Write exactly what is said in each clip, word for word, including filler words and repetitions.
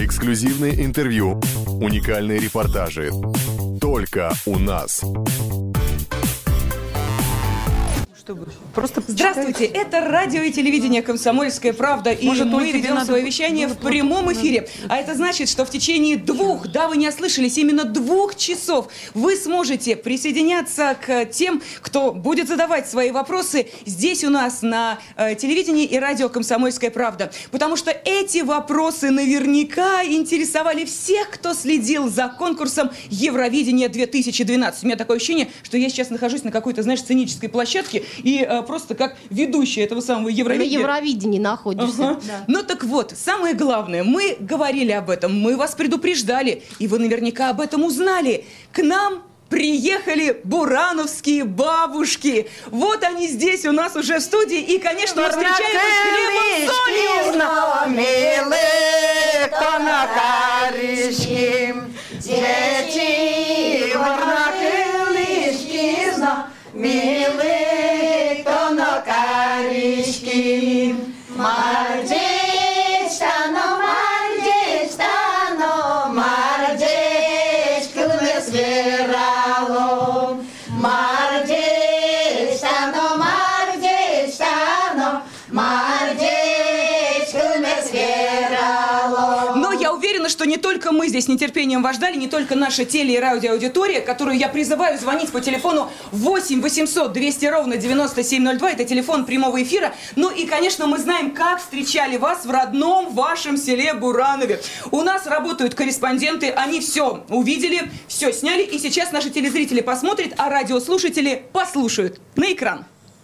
Эксклюзивные интервью, уникальные репортажи. Только у нас. Просто Здравствуйте, это радио и телевидение «Комсомольская правда», и Может, мы ведем надо... свое вещание в прямом эфире. А это значит, что в течение двух, да, вы не ослышались, именно двух часов вы сможете присоединяться к тем, кто будет задавать свои вопросы здесь у нас на э, телевидении и радио «Комсомольская правда». Потому что эти вопросы наверняка интересовали всех, кто следил за конкурсом Евровидения две тысячи двенадцать. У меня такое ощущение, что я сейчас нахожусь на какой-то, знаешь, сценической площадке, и э, просто как ведущая этого самого Евровидения. На Евровидении находишься. Ага. Да. Ну так вот, самое главное, мы говорили об этом, мы вас предупреждали, и вы наверняка об этом узнали. К нам приехали бурановские бабушки. Вот они здесь у нас уже в студии, и, конечно, мы встречаем их с хлебом милые, кто на корички, мардештано, мардештано, мардеш, кылмес верало, мардештано, мардештано, мардеш, кылмес верало. Но я уверена, что не только мы здесь с нетерпением вас ждали, не только наша теле- и радиоаудитория, которую я призываю звонить по телефону восемь восемьсот двести ровно девяносто семь ноль два, это телефон прямого эфира. Ну и, конечно, мы знаем, как встречали вас в родном вашем селе Буранове. У нас работают корреспонденты, они все увидели, все сняли, и сейчас наши телезрители посмотрят, а радиослушатели послушают. На экран.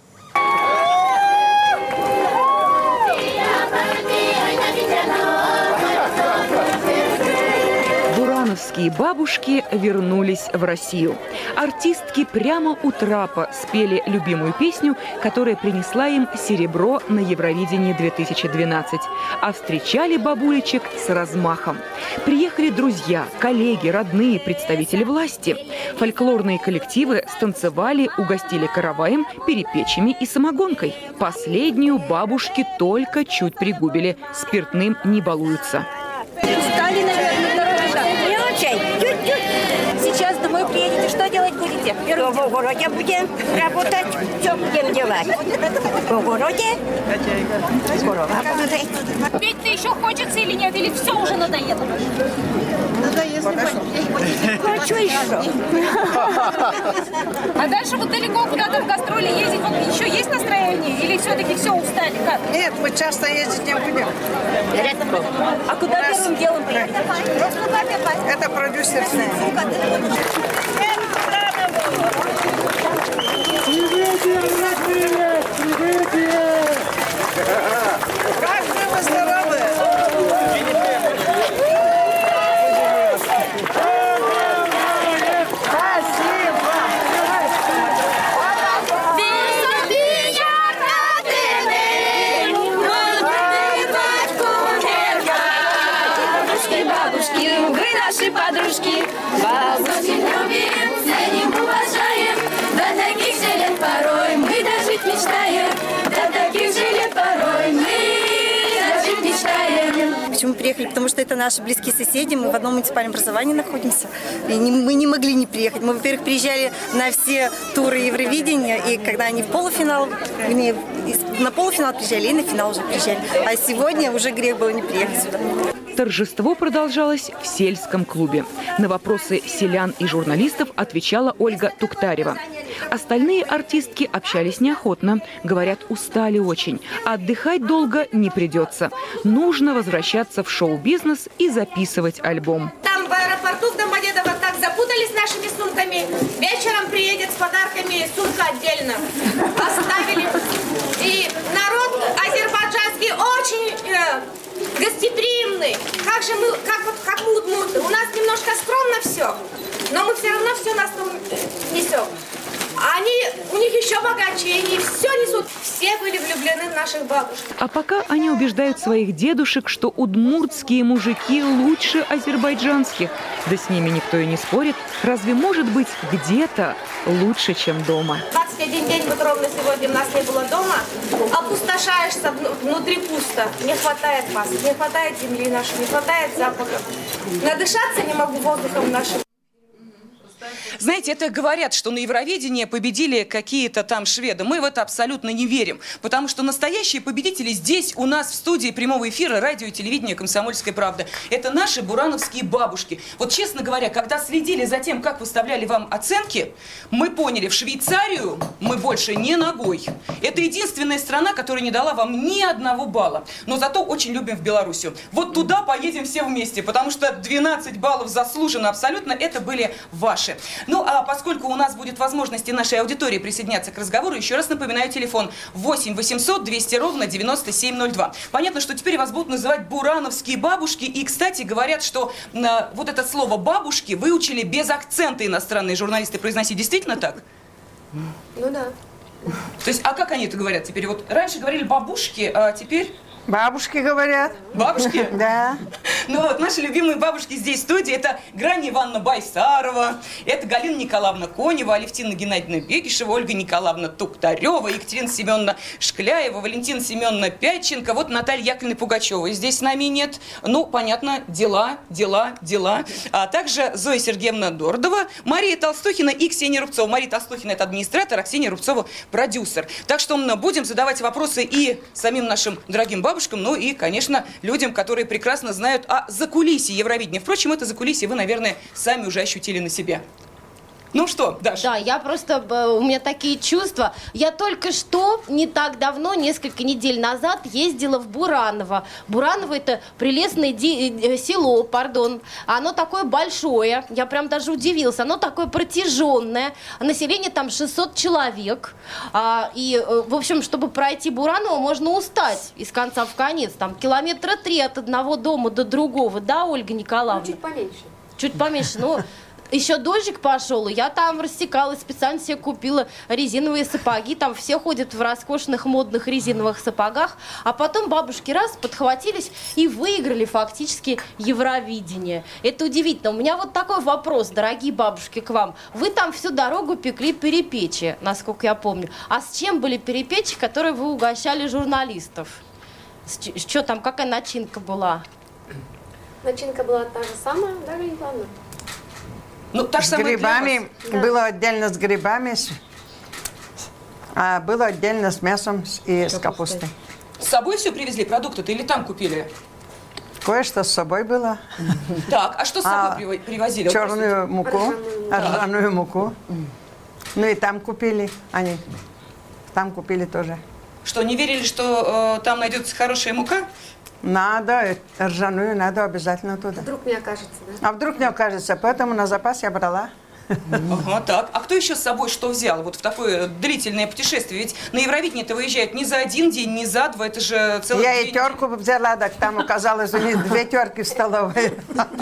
Бурановские бабушки вернулись в Россию. Артистки прямо у трапа спели любимую песню, которая принесла им серебро на Евровидении две тысячи двенадцать. А встречали бабулечек с размахом. Приехали друзья, коллеги, родные, представители власти. Фольклорные коллективы станцевали, угостили караваем, перепечами и самогонкой. Последнюю бабушки только чуть пригубили. Спиртным не балуются. Устали, наверное, дорога. Не очень. Чуть-чуть. Сейчас домой приедете. Что делать будете? В огороде будем работать. Что будем делать? В огороде? Корова буду жить. Петь-то еще хочется или нет? Или все уже надоело? Надоело. Ну, а что еще? А дальше вот далеко куда-то в гастроли ездить вот еще есть настроение? Или все-таки все устали? Как? Нет, мы часто ездить не будем. А куда первым делом поедете? Это продюсер. Как же вы здоровы! Подружки, бабушки любим, ценим, уважаем, до таких же лет порой мы дожить мечтаем, до таких же лет порой мы дожить мечтаем. Почему приехали? Потому что это наши близкие соседи, мы в одном муниципальном образовании находимся, и не, мы не могли не приехать. Мы, во-первых, приезжали на все туры Евровидения, и когда они в полуфинал, они на полуфинал приезжали, и на финал уже приезжали, а сегодня уже грех было не приехать сюда. Торжество продолжалось в сельском клубе. На вопросы селян и журналистов отвечала Ольга Туктарева. Остальные артистки общались неохотно. Говорят, устали очень. А отдыхать долго не придется. Нужно возвращаться в шоу-бизнес и записывать альбом. Там в аэропорту в Домодедово так запутались с нашими сумками. Вечером приедет с подарками, сумка отдельно. Оставили. И народ азербайджанский очень... Э, гостеприимный. Как же мы, как вот, как мы, у нас немножко скромно все, но мы все равно все на стол несем. А Они, у них еще богаче, они все несут. Все были влюблены в наших бабушек. А пока они убеждают своих дедушек, что удмуртские мужики лучше азербайджанских. Да с ними никто и не спорит. Разве может быть где-то лучше, чем дома? двадцать один день вот ровно сегодня у нас не было дома. Опустошаешься, внутри пусто. Не хватает вас, не хватает земли нашей, не хватает запаха. Надышаться не могу воздухом нашим. Знаете, это говорят, что на Евровидении победили какие-то там шведы. Мы в это абсолютно не верим, потому что настоящие победители здесь, у нас в студии прямого эфира радио и телевидения «Комсомольская правда». Это наши бурановские бабушки. Вот, честно говоря, когда следили за тем, как выставляли вам оценки, мы поняли, в Швейцарию мы больше не ногой. Это единственная страна, которая не дала вам ни одного балла. Но зато очень любим в Белоруссию. Вот туда поедем все вместе, потому что двенадцать баллов заслуженно абсолютно, это были ваши. Ну, а поскольку у нас будет возможность и нашей аудитории присоединяться к разговору, еще раз напоминаю, телефон восемь восемьсот двести ровно девяносто семь ноль два. Понятно, что теперь вас будут называть бурановские бабушки. И, кстати, говорят, что э, вот это слово «бабушки» выучили без акцента иностранные журналисты произносить. Действительно так? Ну да. То есть, а как они это говорят теперь? Вот раньше говорили «бабушки», а теперь... Бабушки говорят. Бабушки? Да. Ну вот, наши любимые бабушки здесь в студии. Это Грания Ивановна Байсарова, это Галина Николаевна Конева, Алевтина Геннадьевна Бегишева, Ольга Николаевна Туктарева, Екатерина Семеновна Шкляева, Валентина Семеновна Пятченко, вот Наталья Яковлевна Пугачева. Здесь с нами нет. Ну, понятно, дела, дела, дела. А также Зоя Сергеевна Дордова, Мария Толстухина и Ксения Рубцова. Мария Толстухина – это администратор, а Ксения Рубцова – продюсер. Так что мы будем задавать вопросы и самим нашим дорогим бабушкам, бабушкам, ну и, конечно, людям, которые прекрасно знают о закулисье Евровидения. Впрочем, это закулисье вы, наверное, сами уже ощутили на себе. Ну что, Даша? Да, я просто, у меня такие чувства. Я только что, не так давно, несколько недель назад, ездила в Бураново. Бураново – это прелестное ди- село, пардон. Оно такое большое, я прям даже удивилась. Оно такое протяженное. Население там шестьсот человек. А, и, в общем, чтобы пройти Бураново, можно устать из конца в конец. Там километра три от одного дома до другого. Да, Ольга Николаевна? Ну, чуть поменьше. Чуть поменьше, ну... Еще дождик пошел, и я там рассекалась, специально себе купила резиновые сапоги. Там все ходят в роскошных модных резиновых сапогах. А потом бабушки раз подхватились и выиграли фактически Евровидение. Это удивительно. У меня вот такой вопрос, дорогие бабушки, к вам. Вы там всю дорогу пекли перепечи, насколько я помню. А с чем были перепечи, которые вы угощали журналистов? Что там, какая начинка была? Начинка была та же самая, даже не главное. Ну, та же с самая грибами, Да. было отдельно с грибами, с- а было отдельно с мясом с- и с капустой. С собой все привезли, продукты-то, или там купили? Кое-что с собой было. Так, а что с собой А, приво- привозили? Вот Черную муку, ржаную муку. Ну и там купили они. Там купили тоже. Что, не верили, что э, там найдется хорошая мука? Надо, ржаную надо обязательно туда. Вдруг мне окажется, да? А вдруг не окажется, поэтому на запас я брала. Ага, так. А кто еще с собой что взял вот в такое длительное путешествие? Ведь на Евровидение это выезжают не за один день, не за два, это же целый Я день. и терку взяла, так там оказалось у них две терки в столовой.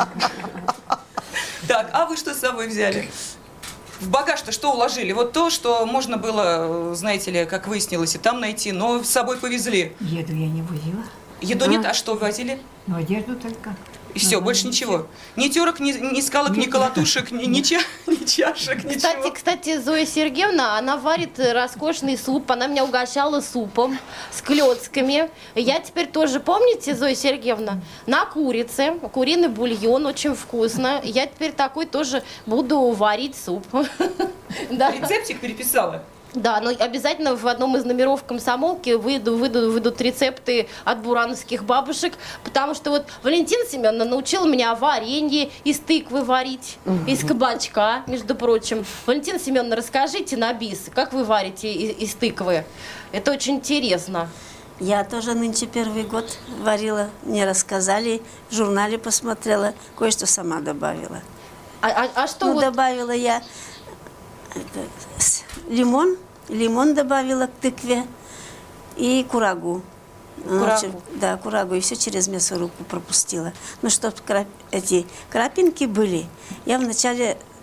Так, а вы что с собой взяли? В багаж-то что уложили? Вот то, что можно было, знаете ли, как выяснилось, и там найти, но с собой повезли. Еду я не возила. Еду нет, а что возили? Ну, одежду только. И все, Ну, больше ничего. Ни терок, ни, ни скалок, ни колотушек, ни, ни, ча, ни чашек, ничего. Кстати, кстати, Зоя Сергеевна, она варит роскошный суп. Она меня угощала супом с клёцками. Я теперь тоже, помните, Зоя Сергеевна, на курице, куриный бульон, очень вкусно. Я теперь такой тоже буду варить суп. Да. Рецептик переписала? Да, но обязательно в одном из номеров комсомолки выйду, выйду, выйдут рецепты от бурановских бабушек, потому что вот Валентина Семеновна научила меня варенье из тыквы варить, из кабачка, между прочим. Валентина Семеновна, расскажите на бис, как вы варите из, из тыквы? Это очень интересно. Я тоже нынче первый год варила, мне рассказали, в журнале посмотрела, кое-что сама добавила. А, а, а что ну, вот... добавила я это, с- лимон, лимон добавила к тыкве и курагу. Курагу. Значит, да, курагу, и все через мясорубку пропустила. Ну, чтобы крап... эти крапинки были, я вначале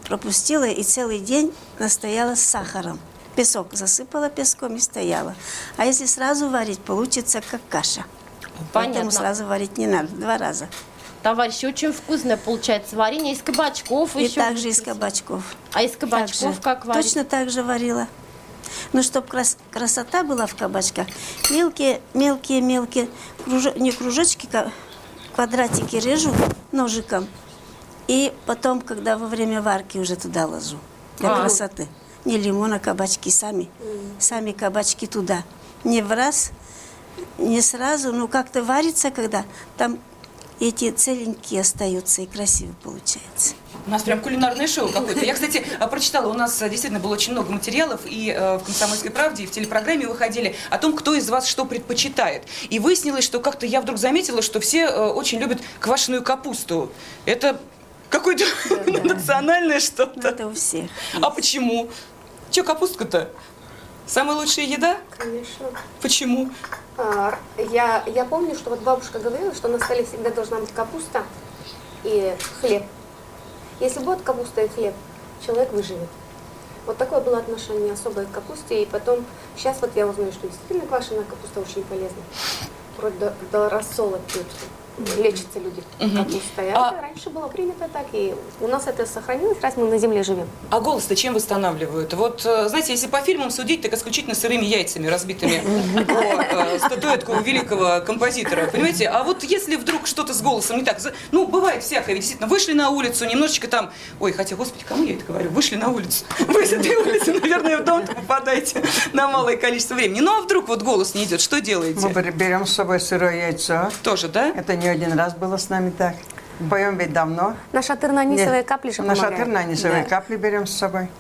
пропустила и целый день настояла с сахаром. Песок засыпала песком и стояла. А если сразу варить, получится как каша. Понятно. Поэтому сразу варить не надо, два раза. Товарищи, очень вкусное получается варенье из кабачков. И еще также из кабачков. А из кабачков Также. как варить? Точно так же варила. Ну, чтобы крас красота была в кабачках, мелкие, мелкие, мелкие, кружо не кружочки, квадратики режу ножиком. И потом, когда во время варки уже туда ложу. Для А. красоты. Не лимон, а кабачки сами. Сами кабачки туда. Не в раз, не сразу, но как-то варится, когда там эти целенькие остаются и красиво получается. У нас прям кулинарное шоу какое-то. Я, кстати, прочитала, у нас действительно было очень много материалов, и в «Комсомольской правде», и в телепрограмме выходили о том, кто из вас что предпочитает. И выяснилось, что как-то я вдруг заметила, что все очень любят квашеную капусту. Это какое-то да, да. национальное что-то. Это у всех. А почему? Че, капустка-то? Самая лучшая еда? Конечно. Почему? А, я, я помню, что вот бабушка говорила, что на столе всегда должна быть капуста и хлеб. Если будет капуста и хлеб, человек выживет. Вот такое было отношение особое к капусте. И потом, сейчас вот я узнаю, что действительно квашеная капуста очень полезна. Вроде до, до рассола пьют. Лечатся люди капустой. А, а это раньше было принято так, и у нас это сохранилось, раз мы на земле живем. А голос-то чем восстанавливают? Вот, знаете, если по фильмам судить, так исключительно сырыми яйцами, разбитыми о статуэтку великого композитора, понимаете? А вот если вдруг что-то с голосом не так, ну, бывает всякое, ведь действительно, вышли на улицу, немножечко там, ой, хотя, господи, кому я это говорю, вышли на улицу, вы с этой улицы, наверное, в дом-то попадаете на малое количество времени. Ну, а вдруг вот голос не идет, что делаете? Мы берем с собой сырое яйцо. Тоже, да? Это не один раз было с нами так. Поем ведь давно. На шатырно-анисовые капли же На помогает. шатырно-анисовые Да. капли берем с собой.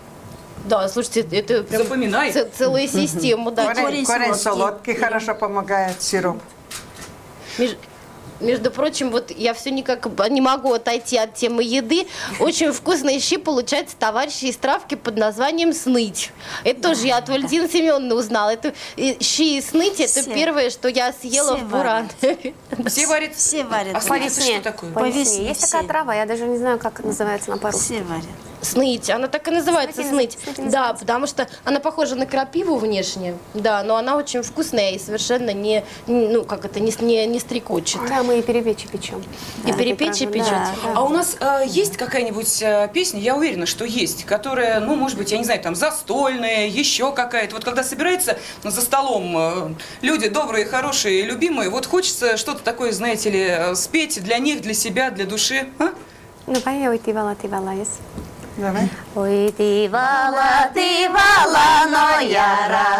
Да, слушайте, это прям запоминай. Целая система. Да. Корень, корень, корень солодкий хорошо помогает, сироп. Меж... Между прочим, вот я все никак не могу отойти от темы еды. Очень вкусные щи получаются, товарищи, из травки под названием сныть. Это тоже я от Валентины Семеновны узнала. Это и щи и сныть, это Все. первое, что я съела Все в Буран. Все варят? Все варят. А сныть это что такое? По весне. Есть такая трава, я даже не знаю, как называется на по-русски. Все варят. Сныть, она так и называется, сныть. Да, потому что она похожа на крапиву внешне, да, но она очень вкусная и совершенно не, ну, как это, не, не, не стрекочет. Да, мы и перепечи печем. И Да, перепечи это правда, печете. да, да. А у нас э, есть какая-нибудь э, песня, я уверена, что есть, которая, ну, может быть, я не знаю, там, застольная, еще какая-то. Вот когда собираются за столом э, люди добрые, хорошие, любимые, вот хочется что-то такое, знаете ли, э, спеть для них, для себя, для души. А? Ну, пой, ой, ты вала, ты вала, есть. Давай. Ой, ты вала, ты вала, но я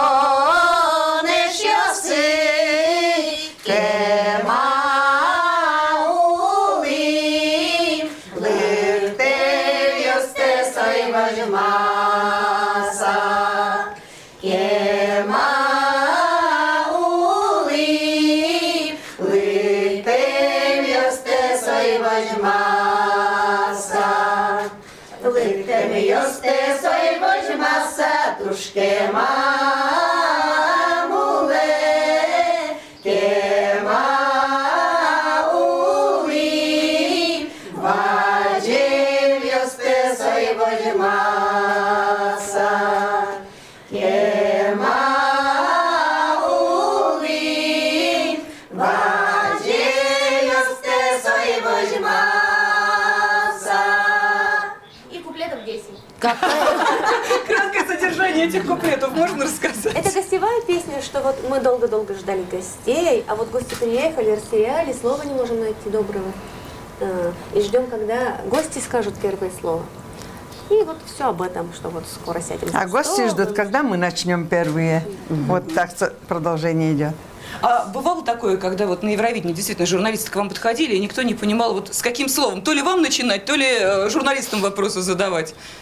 рато не щаси, кема улим, лирте йосте сой важмаса, кема улим, лирте йосте сой важмаса. Литем йосте сой важмаса, тушке мамуле, кема ули, ваджем йосте сой важмаса, кема ули, ваджем йосте сой важмаса. Краткое содержание этих куплетов можно рассказать? Это гостевая песня, что вот мы долго-долго ждали гостей, а вот гости приехали, растеряли, слова не можем найти доброго. И ждем, когда гости скажут первое слово. И вот все об этом, что вот скоро сядем за А гости стол, ждут, и- когда мы начнем первые. Вот так продолжение идет. А бывало такое, когда вот на Евровидении действительно журналисты к вам подходили, и никто не понимал, вот с каким словом, то ли вам начинать, то ли э, журналистам вопросы задавать?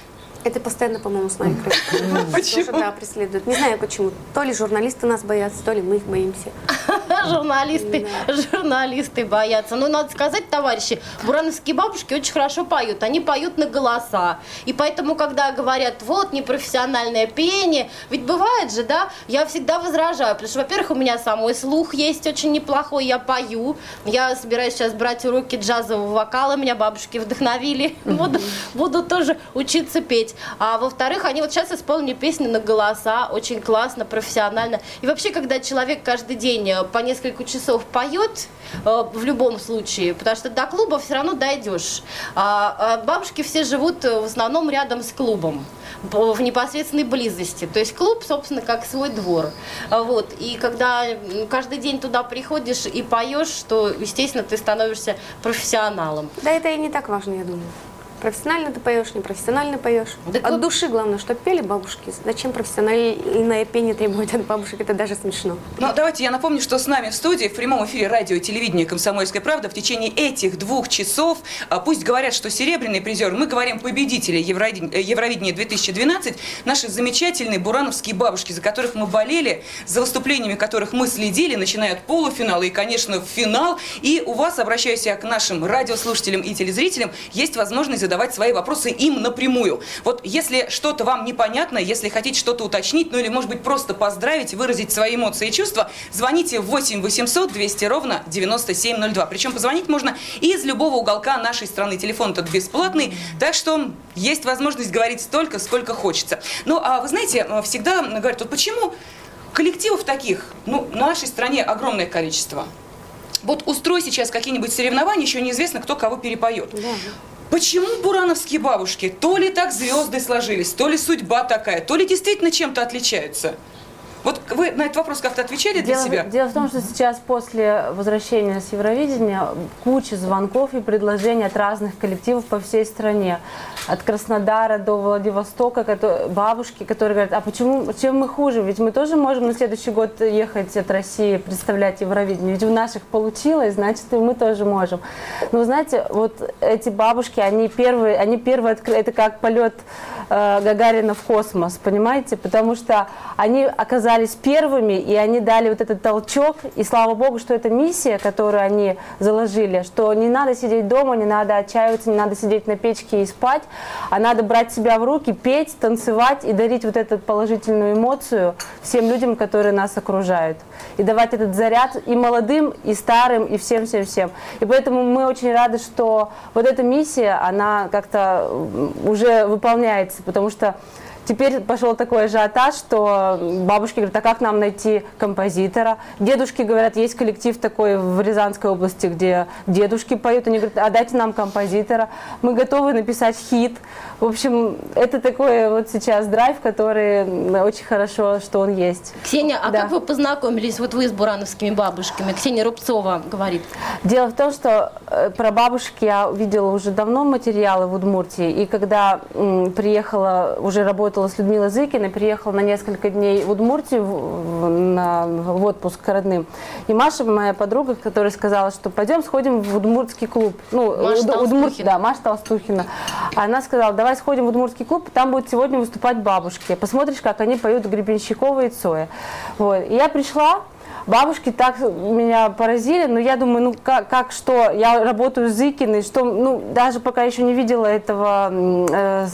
Это постоянно, по-моему, с нами происходит. Почему? Да, преследуют. Не знаю почему. То ли журналисты нас боятся, то ли мы их боимся. Журналисты, журналисты боятся. Ну, надо сказать, товарищи, бурановские бабушки очень хорошо поют. Они поют на голоса. И поэтому, когда говорят, вот, непрофессиональное пение, ведь бывает же, да, я всегда возражаю. Потому что, во-первых, у меня самой слух есть очень неплохой, я пою. Я собираюсь сейчас брать уроки джазового вокала, меня бабушки вдохновили. Буду, буду тоже учиться петь. А во-вторых, они вот сейчас исполнили песни на голоса, очень классно, профессионально. И вообще, когда человек каждый день по несколько часов поет, э, в любом случае, потому что до клуба все равно дойдешь. А, а бабушки все живут в основном рядом с клубом, в непосредственной близости. То есть клуб, собственно, как свой двор. Вот. И когда каждый день туда приходишь и поешь, то, естественно, ты становишься профессионалом. Да, это и не так важно, я думаю. Профессионально ты поешь, непрофессионально поешь. Так от вот... души главное, чтобы пели бабушки. Зачем профессиональное пение требовать от бабушек? Это даже смешно. Ну, давайте я напомню, что с нами в студии, в прямом эфире радио и телевидения «Комсомольская правда» в течение этих двух часов, пусть говорят, что серебряный призер, мы говорим победители Евровидения две тысячи двенадцать, наши замечательные бурановские бабушки, за которых мы болели, за выступлениями которых мы следили, начиная от полуфинала и, конечно, в финал. И у вас, обращаюсь я к нашим радиослушателям и телезрителям, есть возможность задать задавать свои вопросы им напрямую. Вот если что-то вам непонятно, если хотите что-то уточнить, ну или, может быть, просто поздравить, выразить свои эмоции и чувства, звоните в восемь восемьсот двести ровно девяносто семь ноль два. Причем позвонить можно из любого уголка нашей страны. Телефон этот бесплатный, так что есть возможность говорить столько, сколько хочется. Ну, а вы знаете, всегда говорят, вот почему коллективов таких, ну, в нашей стране огромное количество. Вот устрой сейчас какие-нибудь соревнования, еще неизвестно, кто кого перепоет. Да. Почему бурановские бабушки? То ли так звезды сложились, то ли судьба такая, то ли действительно чем-то отличаются? Вот вы на этот вопрос как-то отвечали для дело, себя? Дело в том, что сейчас после возвращения с Евровидения куча звонков и предложений от разных коллективов по всей стране. От Краснодара до Владивостока, которые, бабушки, которые говорят, а почему, чем мы хуже? Ведь мы тоже можем на следующий год ехать от России, представлять Евровидение. Ведь у наших получилось, значит, и мы тоже можем. Но вы знаете, вот эти бабушки, они первые, они первые открыли, это как полет э, Гагарина в космос, понимаете? Потому что они оказались первыми, и они дали вот этот толчок, и слава богу, что это миссия, которую они заложили, что не надо сидеть дома, не надо отчаиваться, не надо сидеть на печке и спать, а надо брать себя в руки, петь, танцевать и дарить вот эту положительную эмоцию всем людям, которые нас окружают. И давать этот заряд и молодым, и старым, и всем-всем-всем. И поэтому мы очень рады, что вот эта миссия, она как-то уже выполняется, потому что теперь пошел такой ажиотаж, что бабушки говорят, а как нам найти композитора? Дедушки говорят, есть коллектив такой в Рязанской области, где дедушки поют. Они говорят, а дайте нам композитора. Мы готовы написать хит. В общем, это такой вот сейчас драйв, который очень хорошо, что он есть. Ксения, а да. как вы познакомились? Вот вы с бурановскими бабушками. Ксения Рубцова говорит. Дело в том, что про бабушки я видела уже давно материалы в Удмуртии. И когда м, приехала, уже работала с Людмилой Зыкиной, приехала на несколько дней в Удмуртию в, на, в отпуск к родным. И Маша, моя подруга, которая сказала, что пойдем сходим в удмуртский клуб. Ну, Маша Удмурт, да, Маша Толстухина. Она сказала, давай сходим в удмуртский клуб, там будут сегодня выступать бабушки. Посмотришь, как они поют Гребенщикова и Цоя. Вот. И я пришла. Бабушки так меня поразили, но я думаю, ну как, как что, я работаю с Зыкиной, что, ну даже пока еще не видела этого э,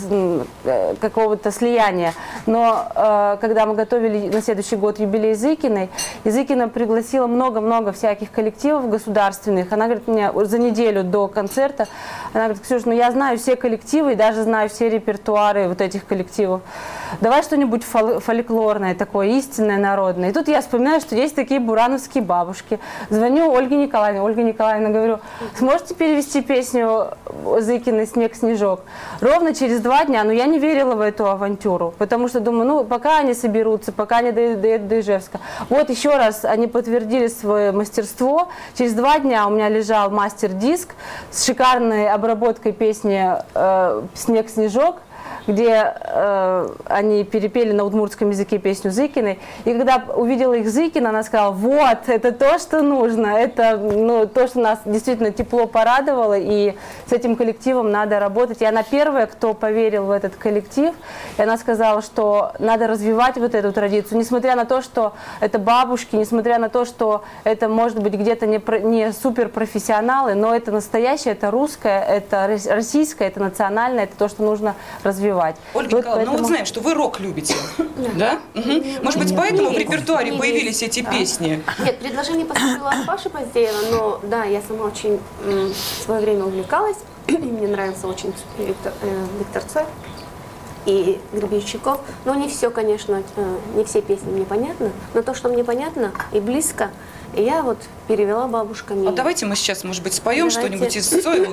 э, какого-то слияния, но э, когда мы готовили на следующий год юбилей Зыкиной, и Зыкина пригласила много-много всяких коллективов государственных, она говорит мне за неделю до концерта, она говорит, Ксюша, ну я знаю все коллективы и даже знаю все репертуары вот этих коллективов, давай что-нибудь фольклорное такое, истинное, народное. И тут я вспоминаю, что есть такие бурановские бабушки. Звоню Ольге Николаевне. Ольга Николаевна, говорю, сможете перевести песню Зыкиной «Снег, снежок»? Ровно через два дня, но я не верила в эту авантюру, потому что думаю, ну, пока они соберутся, пока они доедут до Ижевска. Вот еще раз они подтвердили свое мастерство. Через два дня у меня лежал мастер-диск с шикарной обработкой песни э, «Снег, снежок». где э, они перепели на удмуртском языке песню Зыкиной. И когда увидела их Зыкина, она сказала: вот, это то, что нужно, это ну, то, что нас действительно тепло порадовало, и с этим коллективом надо работать. И она первая, кто поверил в этот коллектив, и она сказала, что надо развивать вот эту традицию, несмотря на то, что это бабушки, несмотря на то, что это может быть где-то не, не суперпрофессионалы, но это настоящее, это русское, это российское, это национальное, это то, что нужно развивать. Ольга вот Николаевна, поэтому... ну вот знаем, что вы рок любите, да? Угу. Может быть, поэтому в репертуаре появились эти песни? Нет, предложение поступило от Паши Поздеева, но да, я сама очень м, в свое время увлекалась, мне нравился очень Виктор, э, Виктор Цой и Гребенщиков, но не все, конечно, э, не все песни мне понятны, но то, что мне понятно и близко, я вот перевела бабушками. А давайте мы сейчас, может быть, споем что-нибудь из Цоя.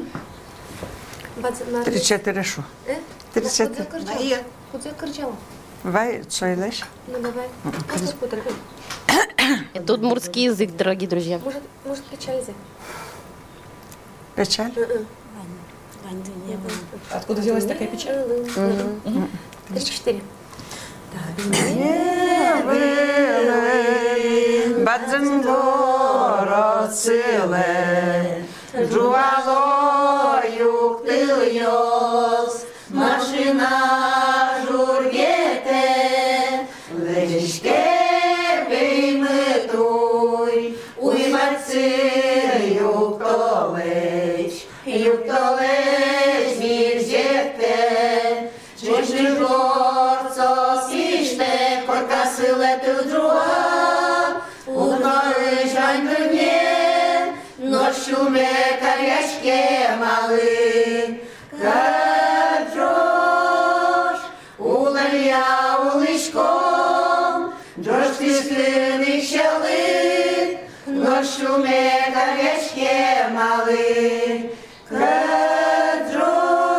Три-четыре шу. Три-четыре. Худзет Кырджава. Вай, Цойлеш. Ну давай. Это удмуртский язык, дорогие друзья. Может, может печаль язык? Печаль? Откуда взялась такая печаль? Три-четыре. Бадзен городциле, жуало юктыльёс, машина жургете, лежишке беймытуй, уйматцы юктолеч, юктолеч миржете, чешный горцо сиште, коркасыле тылджуа, уктолеч ваньдырне, нощуме карьяшке малы, каджош, уларья улышком, джош тишкины щелы, нощуме карьяшке малы, каджош.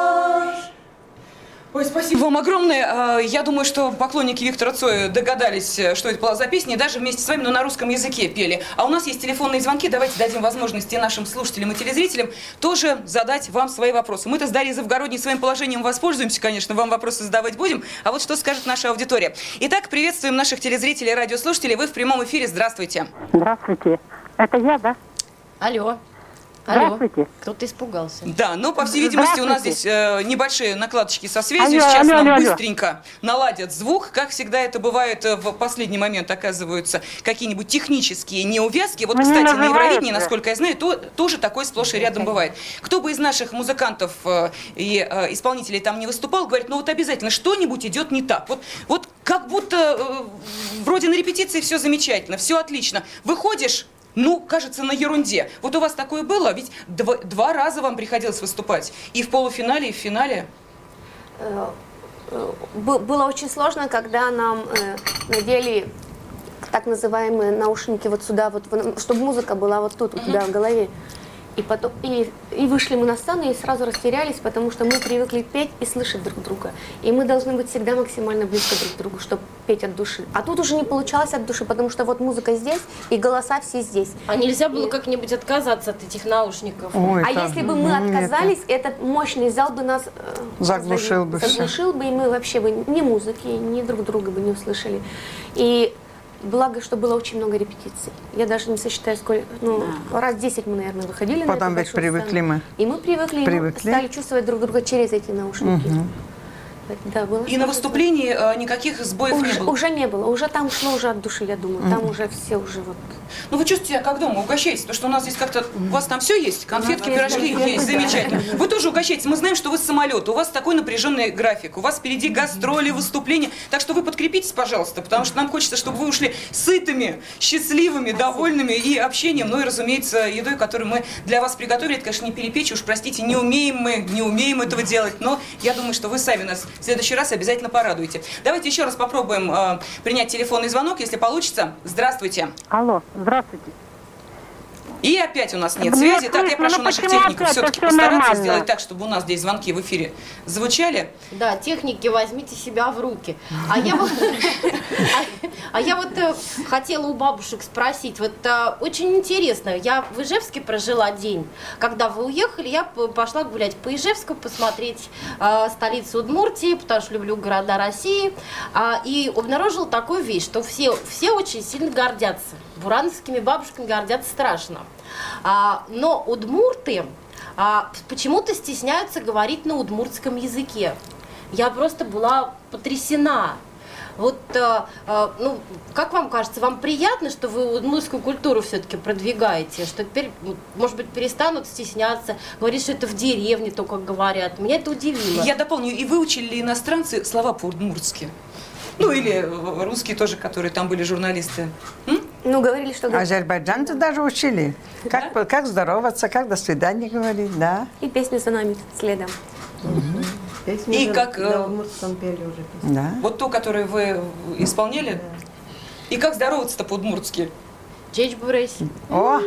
Ой, спасибо вам огромное. Я думаю, что поклонники Виктора Цоя догадались, что это была за песня, и даже вместе с вами, но на русском языке пели. А у нас есть телефонные звонки. Давайте дадим возможность и нашим слушателям и телезрителям тоже задать вам свои вопросы. Мы-то с Дарьей Завгородней своим положением воспользуемся, конечно, вам вопросы задавать будем. А вот что скажет наша аудитория. Итак, приветствуем наших телезрителей и радиослушателей. Вы в прямом эфире. Здравствуйте. Здравствуйте. Это я, да? Алло. Здравствуйте. Кто-то испугался. Да, ну, по всей видимости, у нас здесь э, небольшие накладочки со связью. Алло, Сейчас алло, нам алло, быстренько наладят звук. Как всегда это бывает, в последний момент оказываются какие-нибудь технические неувязки. Вот, Мне кстати, на называется. Евровидении, насколько я знаю, то, тоже такое сплошь и рядом бывает. Кто бы из наших музыкантов э, и э, исполнителей там не выступал, говорит, ну вот обязательно что-нибудь идет не так. Вот, вот как будто э, вроде на репетиции все замечательно, все отлично. Выходишь, ну, кажется, на ерунде. Вот у вас такое было? Ведь два, два раза вам приходилось выступать. И в полуфинале, и в финале. Было очень сложно, когда нам э, надели так называемые наушники вот сюда, вот, чтобы музыка была вот тут, у тебя в голове. И, потом, и, и вышли мы на сцену и сразу растерялись, потому что мы привыкли петь и слышать друг друга. И мы должны быть всегда максимально близко друг к другу, чтобы петь от души. А тут уже не получалось от души, потому что вот музыка здесь, и голоса все здесь. А нельзя было и... как-нибудь отказаться от этих наушников? Ой, а если бы мы отказались, это... этот мощный зал бы нас э, заглушил бы Заглушил бы, и мы вообще бы ни музыки, ни друг друга бы не услышали. И благо, что было очень много репетиций. Я даже не сосчитаю, сколько, ну, да. раз десять мы, наверное, выходили. Потом на ведь привыкли сцену. мы. И мы привыкли, привыкли. И стали чувствовать друг друга через эти наушники. Угу. Да, было и на выступлении э, никаких сбоев уже, не было? Уже не было. Уже там шло уже от души, я думаю. Угу. Там уже все уже вот... Ну вы чувствуете себя как дома? Угощаетесь? Потому что у нас здесь как-то... У вас там все есть? Конфетки, пирожки есть. Замечательно. Вы тоже угощаетесь. Мы знаем, что вы с самолета. У вас такой напряженный график. У вас впереди гастроли, выступления. Так что вы подкрепитесь, пожалуйста, потому что нам хочется, чтобы вы ушли сытыми, счастливыми, довольными и общением. Ну и, разумеется, едой, которую мы для вас приготовили. Это, конечно, не перепечь. Уж, простите, не умеем мы, не умеем этого делать. Но я думаю, что вы сами нас в следующий раз обязательно порадуете. Давайте еще раз попробуем э, принять телефонный звонок, если получится. Здравствуйте. Алло, здравствуйте. И опять у нас нет Нет, связи. Так, я слышно, прошу ну наших почему техников опять? все-таки Это всё постараться нормально. сделать так, чтобы у нас здесь звонки в эфире звучали. Да, техники, возьмите себя в руки. А я вот, а я вот э, хотела у бабушек спросить, вот э, очень интересно, я в Ижевске прожила день. Когда вы уехали, я п- пошла гулять по Ижевску, посмотреть э, столицу Удмуртии, потому что люблю города России, а, и обнаружила такую вещь, что все, все очень сильно гордятся. Бурановскими бабушками гордятся страшно. А, но удмурты а, почему-то стесняются говорить на удмуртском языке. Я просто была потрясена. Вот, э, э, ну, как вам кажется, вам приятно, что вы удмуртскую культуру все-таки продвигаете, что теперь, может быть, перестанут стесняться, говорить, что это в деревне только говорят? Меня это удивило. Я дополню, и выучили ли иностранцы слова по-удмуртски? Ну, или русские тоже, которые там были журналисты. М? Ну, говорили, что... Азербайджанцы даже учили. Как, да? Как здороваться, как до свидания говорить, да. И песню за нами следом. Угу. И как... На удмуртском пели уже песню. Да. Вот ту, которую вы исполняли? Да. И как здороваться-то по-удмуртски? Чеч бурейси. О!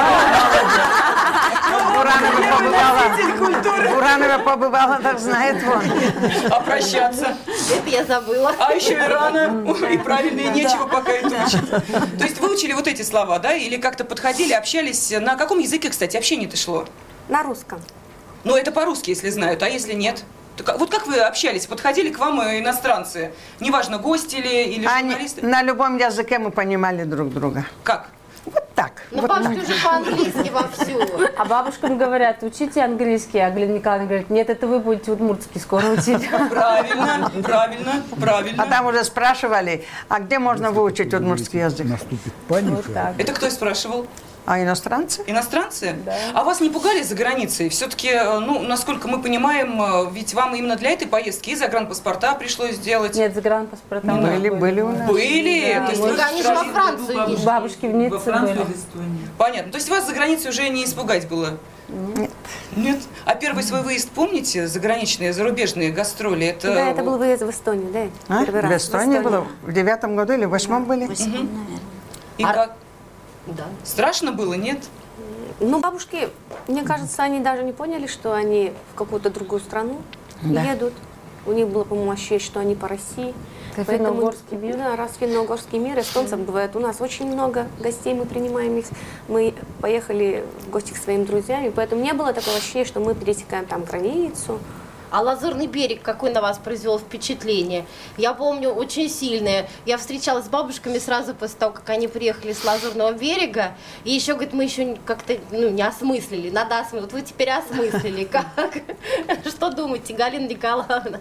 Буранова побывала. Буранова побывала, так знает вон. А прощаться? Это я забыла. А еще и рано. И правильно, и нечего пока это учить. То есть выучили вот эти слова, да? Или как-то подходили, общались? На каком языке, кстати, общение-то шло? На русском. Ну, это по-русски, если знают, а если нет? Так, вот как вы общались? Подходили к вам иностранцы? Неважно, гости ли или журналисты? Они, на любом языке мы понимали друг друга. Как? Вот так. Ну, вот бабушки уже по-английски вовсю. А бабушкам говорят, учите английский, а Галина Николаевна говорит, нет, это вы будете удмуртский скоро учить. Правильно, правильно, правильно. А там уже спрашивали, а где можно выучить удмуртский язык? Наступит паника. Вот так. Это кто спрашивал? А иностранцы? Иностранцы? Да. А вас не пугали за границей? Все-таки, ну, насколько мы понимаем, ведь вам именно для этой поездки и загранпаспорта пришлось сделать. Нет, загранпаспорта ну, были, были у нас. Были? Да. То есть Мы, вы они же во Францию ездили. Бабушки в Ницце были. Понятно. То есть вас за границей уже не испугать было? Нет. Нет? А первый свой выезд помните? Заграничные, зарубежные гастроли? Это... Да, это был выезд в Эстонию, да? А? Первый раз. В Эстонии было? В девятом году или в восьмом Да, были? восьмом, И а... как? Да. Страшно было, нет? Ну, бабушки, мне кажется, они даже не поняли, что они в какую-то другую страну да. едут. У них было, по-моему, ощущение, что они по России. Это финно-угорский мир? Да, раз финно-угорский мир, эстонцев бывает. У нас очень много гостей, мы принимаем их. Мы поехали в гости к своим друзьям, и поэтому не было такого ощущения, что мы пересекаем там границу. А Лазурный берег, какой на вас произвел впечатление? Я помню, очень сильное. Я встречалась с бабушками сразу после того, как они приехали с Лазурного берега. И еще, говорит, мы еще как-то ну, не осмыслили. Надо осмыслить. Вот вы теперь осмыслили. Как? Что думаете, Галина Николаевна?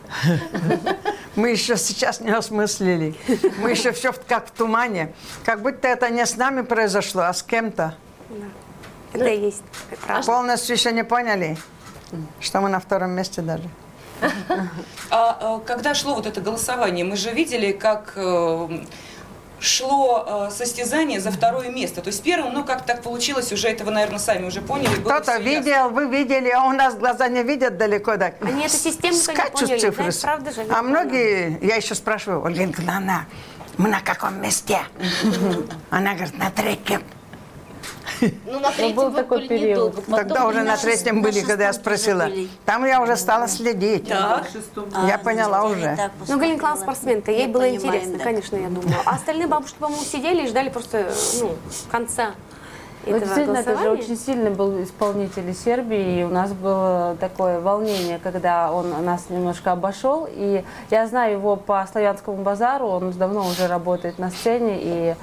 Мы еще сейчас не осмыслили. Мы еще все как в тумане. Как будто это не с нами произошло, а с кем-то. Да. Это и есть. Полностью еще не поняли, что мы на втором месте даже. А, а когда шло вот это голосование, мы же видели, как э, шло э, состязание за второе место. То есть первым, ну как так получилось, уже это вы, наверное, сами уже поняли. Кто-то видел, ясно. Вы видели, а у нас глаза не видят далеко. Так. Они эту систему не поняли, цифры. Да, правда же? А многие, я еще спрашиваю, Ольга Николаевна, мы на каком месте? Она говорит, на третьем. Ну, на третьем был вы такой были период. недолго. Тогда уже на третьем были, когда я спросила. Там я уже стала следить. Так. Я поняла уже. Ну, Галина Николаевна спортсменка, ей было интересно, конечно, я думаю. А остальные бабушки, по-моему, сидели и ждали просто ну, конца Ну, этого действительно, это же голосования. очень сильный был исполнитель из Сербии, и у нас было такое волнение, когда он нас немножко обошел. И я знаю его по Славянскому базару, он давно уже работает на сцене, и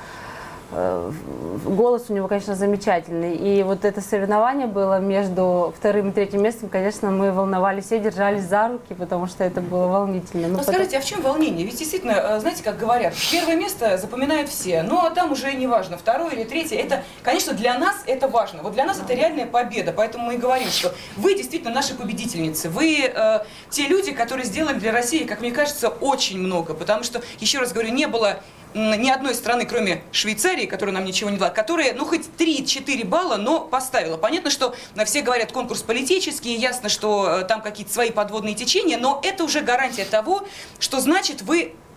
голос у него, конечно, замечательный. И вот это соревнование было между вторым и третьим местом. Конечно, мы волновались, все держались за руки, потому что это было волнительно. Ну, ну скажите, а в чем волнение? Ведь действительно, знаете, как говорят, первое место запоминают все, ну а там уже не важно, второе или третье. Это, конечно, для нас это важно. Вот для нас это реальная победа. Поэтому мы и говорим, что вы действительно наши победительницы. Вы э, те люди, которые сделали для России, как мне кажется, очень много. Потому что, еще раз говорю, не было ни одной страны, кроме Швейцарии, которая нам ничего не дала, которая, ну, хоть три-четыре балла, но поставила. Понятно, что все говорят, конкурс политический, ясно, что там какие-то свои подводные течения, но это уже гарантия того, что значит вы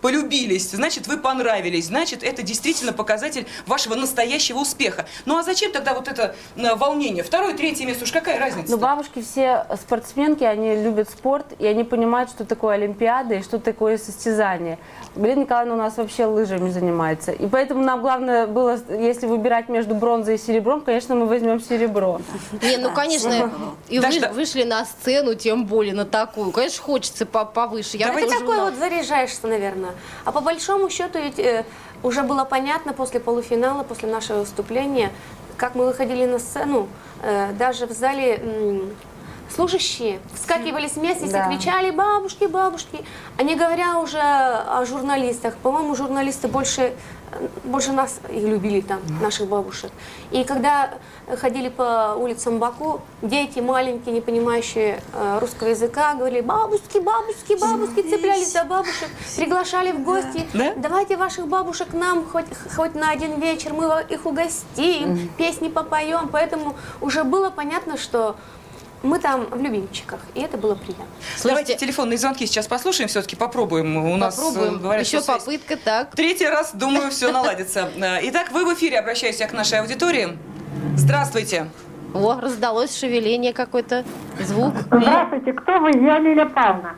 полюбились, значит, вы понравились, значит, это действительно показатель вашего настоящего успеха. Ну а зачем тогда вот это э, волнение? Второе, третье место, уж какая разница? Ну, бабушки все спортсменки, они любят спорт, и они понимают, что такое Олимпиада и что такое состязание. Галина Николаевна у нас вообще лыжами занимается. И поэтому нам главное было, если выбирать между бронзой и серебром, конечно, мы возьмем серебро. Не, ну, конечно, и Да, вы, что- вышли на сцену, тем более на такую. Конечно, хочется по- повыше. Я Ты тоже такой была. вот заряжаешься, наверное. А по большому счету ведь э, уже было понятно после полуфинала, после нашего выступления, как мы выходили на сцену, э, даже в зале м, служащие вскакивали с места и все Да. кричали «бабушки, бабушки». А не говоря уже о журналистах. По-моему, журналисты больше, э, больше нас и любили там, наших бабушек. И когда ходили по улицам Баку, дети маленькие, не понимающие э, русского языка, говорили «бабушки, бабушки, бабушки», цеплялись за бабушек, приглашали в гости. Да? Давайте ваших бабушек к нам хоть, хоть на один вечер, мы ва- их угостим, песни попоем. Поэтому уже было понятно, что мы там в любимчиках, и это было приятно. Давайте телефонные звонки сейчас послушаем, все-таки попробуем. У нас, Попробуем. э, говорят, Еще что связь- попытка, так. Третий раз, думаю, все наладится. Э, Итак, вы в эфире, обращаюсь я к нашей аудитории. Здравствуйте. О, раздалось шевеление какой-то, звук. Здравствуйте, кто вы? Я Лилия Павловна.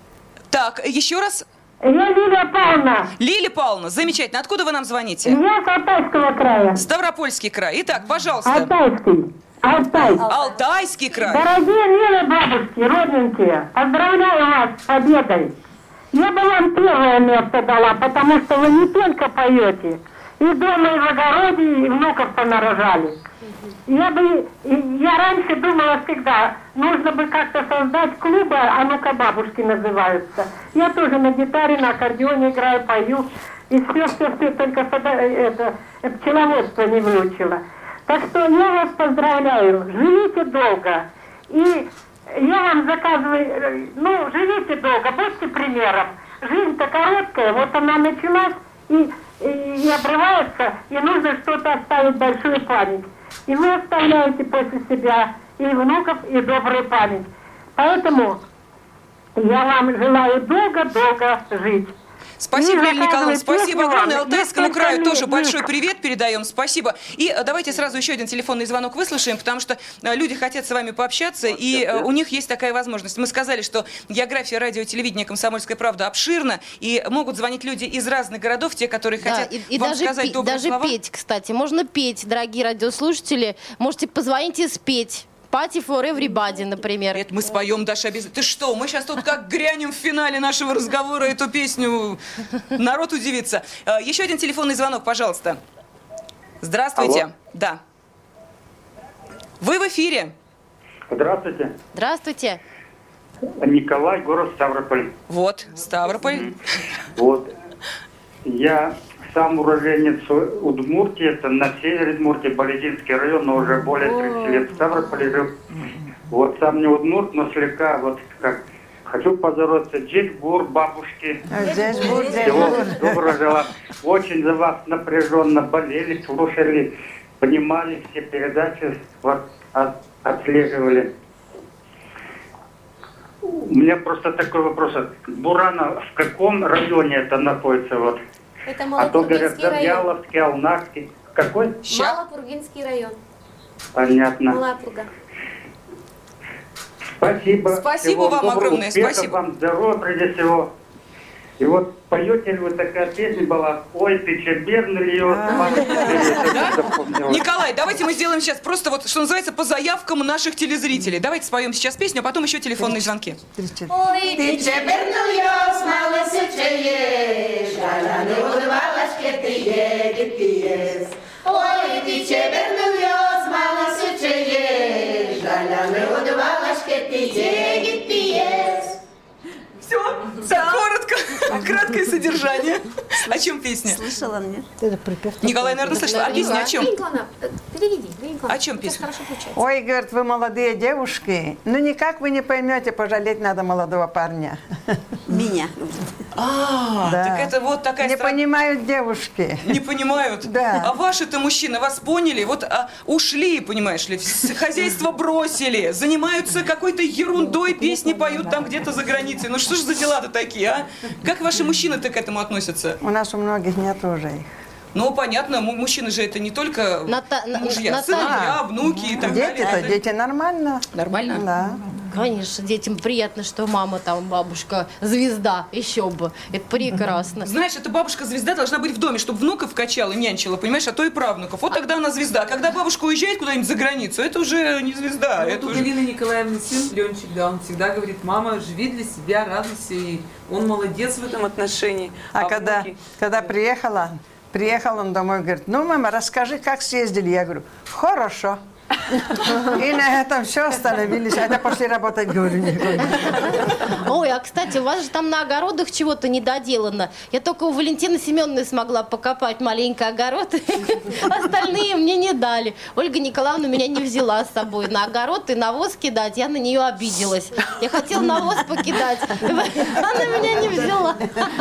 Так, еще раз. Я Лилия Павловна. Лилия Павловна, замечательно. Откуда вы нам звоните? Я с Алтайского края. Ставропольский край. Итак, пожалуйста. Алтайский. Алтай. Алтайский край. Дорогие милые бабушки, родненькие, поздравляю вас с победой. Я бы вам первое место дала, потому что вы не только поете. И дома, и в огороде, и внуков понарожали. Я бы, я раньше думала всегда, нужно бы как-то создать клубы, а ну-ка бабушки называются. Я тоже на гитаре, на аккордеоне играю, пою. И все-все-все, только это, пчеловодство не выучила. Так что я вас поздравляю, живите долго. И я вам заказываю, ну, живите долго, будьте примером. Жизнь-то короткая, вот она началась и, и, и обрывается, и нужно что-то оставить, большую память. И вы оставляете после себя и внуков, и добрую память. Поэтому я вам желаю долго-долго жить. Спасибо, Не Лилия Николаевна, заказывай спасибо песню огромное. вам. Алтайскому Несколько краю лет, тоже большой несколько. привет передаем, спасибо. И э, давайте сразу еще один телефонный звонок выслушаем, потому что э, люди хотят с вами пообщаться, и э, у них есть такая возможность. Мы сказали, что география радио и телевидения «Комсомольская правда» обширна, и могут звонить люди из разных городов, те, которые Да, хотят и, и вам даже, сказать пи- добрые даже слова. петь, кстати. Можно петь, дорогие радиослушатели. Можете позвонить и спеть. Party for everybody, например. Это мы споем, Даша, обязательно. Ты что, мы сейчас тут как грянем в финале нашего разговора эту песню. Народ удивится. Э, Еще один телефонный звонок, пожалуйста. Здравствуйте. Алло. Да. Вы в эфире. Здравствуйте. Здравствуйте. Николай, город Ставрополь. Вот, Ставрополь. Вот. Я сам уроженец Удмуртии, это на севере Удмуртии, Болединский район, но уже более тридцати лет в Ставрополе жил. Вот сам не удмурт, но слегка, вот как хочу поздороваться, Джейсбур, бабушки. Джейсбур, Всего Джейсбур. доброго желаю. Очень за вас напряженно болели, слушали, понимали все передачи, вот, от- отслеживали. У меня просто такой вопрос. Бурана, в каком районе это находится? Вот? Это А то говорят, Малопургинский район. Завьяловский, Алнакский. Какой? Малопургинский район. Понятно. Малапурга. Спасибо. Спасибо Всего вам доброго, огромное, успехов спасибо. вам, здоровья прежде всего. И вот поете ли вы, такая песня была «Ой, ты чеберный льет». Николай, давайте мы сделаем сейчас просто вот, что называется, по заявкам наших телезрителей. Давайте споем сейчас песню, а потом еще телефонные звонки. Ой, ты чебернул ёс, мало сечеешь, а не удавалось, что ты едет пьес. Ой, ты чебернул ёс, мало сечеешь, а не удавалось, что ты едет пьес. Все, так коротко, краткое содержание. О чем песня? Слышала мне? Это припев. Николай, наверное, слышал. А песня о чем? Переведи, Галина О чем песня? Хорошо получается. Ой, говорит, вы молодые девушки, ну никак вы не поймете, пожалеть надо молодого парня. Меня. А, Да. так это вот такая Не страна. понимают девушки. Не понимают? Да. А ваши-то мужчины вас поняли? Вот а, ушли, понимаешь ли, с- хозяйство бросили, занимаются какой-то ерундой, песни поют там где-то за границей. Ну что ж за дела-то такие, а? Как ваши мужчины-то к этому относятся? У нас у многих нет уже их. Ну, понятно, му- мужчины же это не только Ната- на- мужья, Наталья. сыновья, внуки и так Дети-то, далее. дети нормально. Нормально? Да. Конечно, детям приятно, что мама там, бабушка, звезда, еще бы. Это прекрасно. Знаешь, эта бабушка-звезда должна быть в доме, чтобы внуков качала, нянчила, понимаешь, а то и правнуков. Вот тогда она звезда. А когда бабушка уезжает куда-нибудь за границу, это уже не звезда. А вот это у уже... Галины Николаевны сын Ленчик, да, он всегда говорит: мама, живи для себя, радуйся, и он молодец в этом отношении. А, когда, внуки- когда приехала, приехал он домой, говорит: ну, мама, расскажи, как съездили. Я говорю: хорошо. И на этом все остановились. А это после работы, говорю, не ходим. Ой, а кстати, у вас же там на огородах чего-то недоделано. Я только у Валентины Семеновны смогла покопать маленький огород. Остальные мне не дали. Ольга Николаевна меня не взяла с собой на огород и навоз кидать. Я на нее обиделась. Я хотела навоз покидать. Она меня не взяла.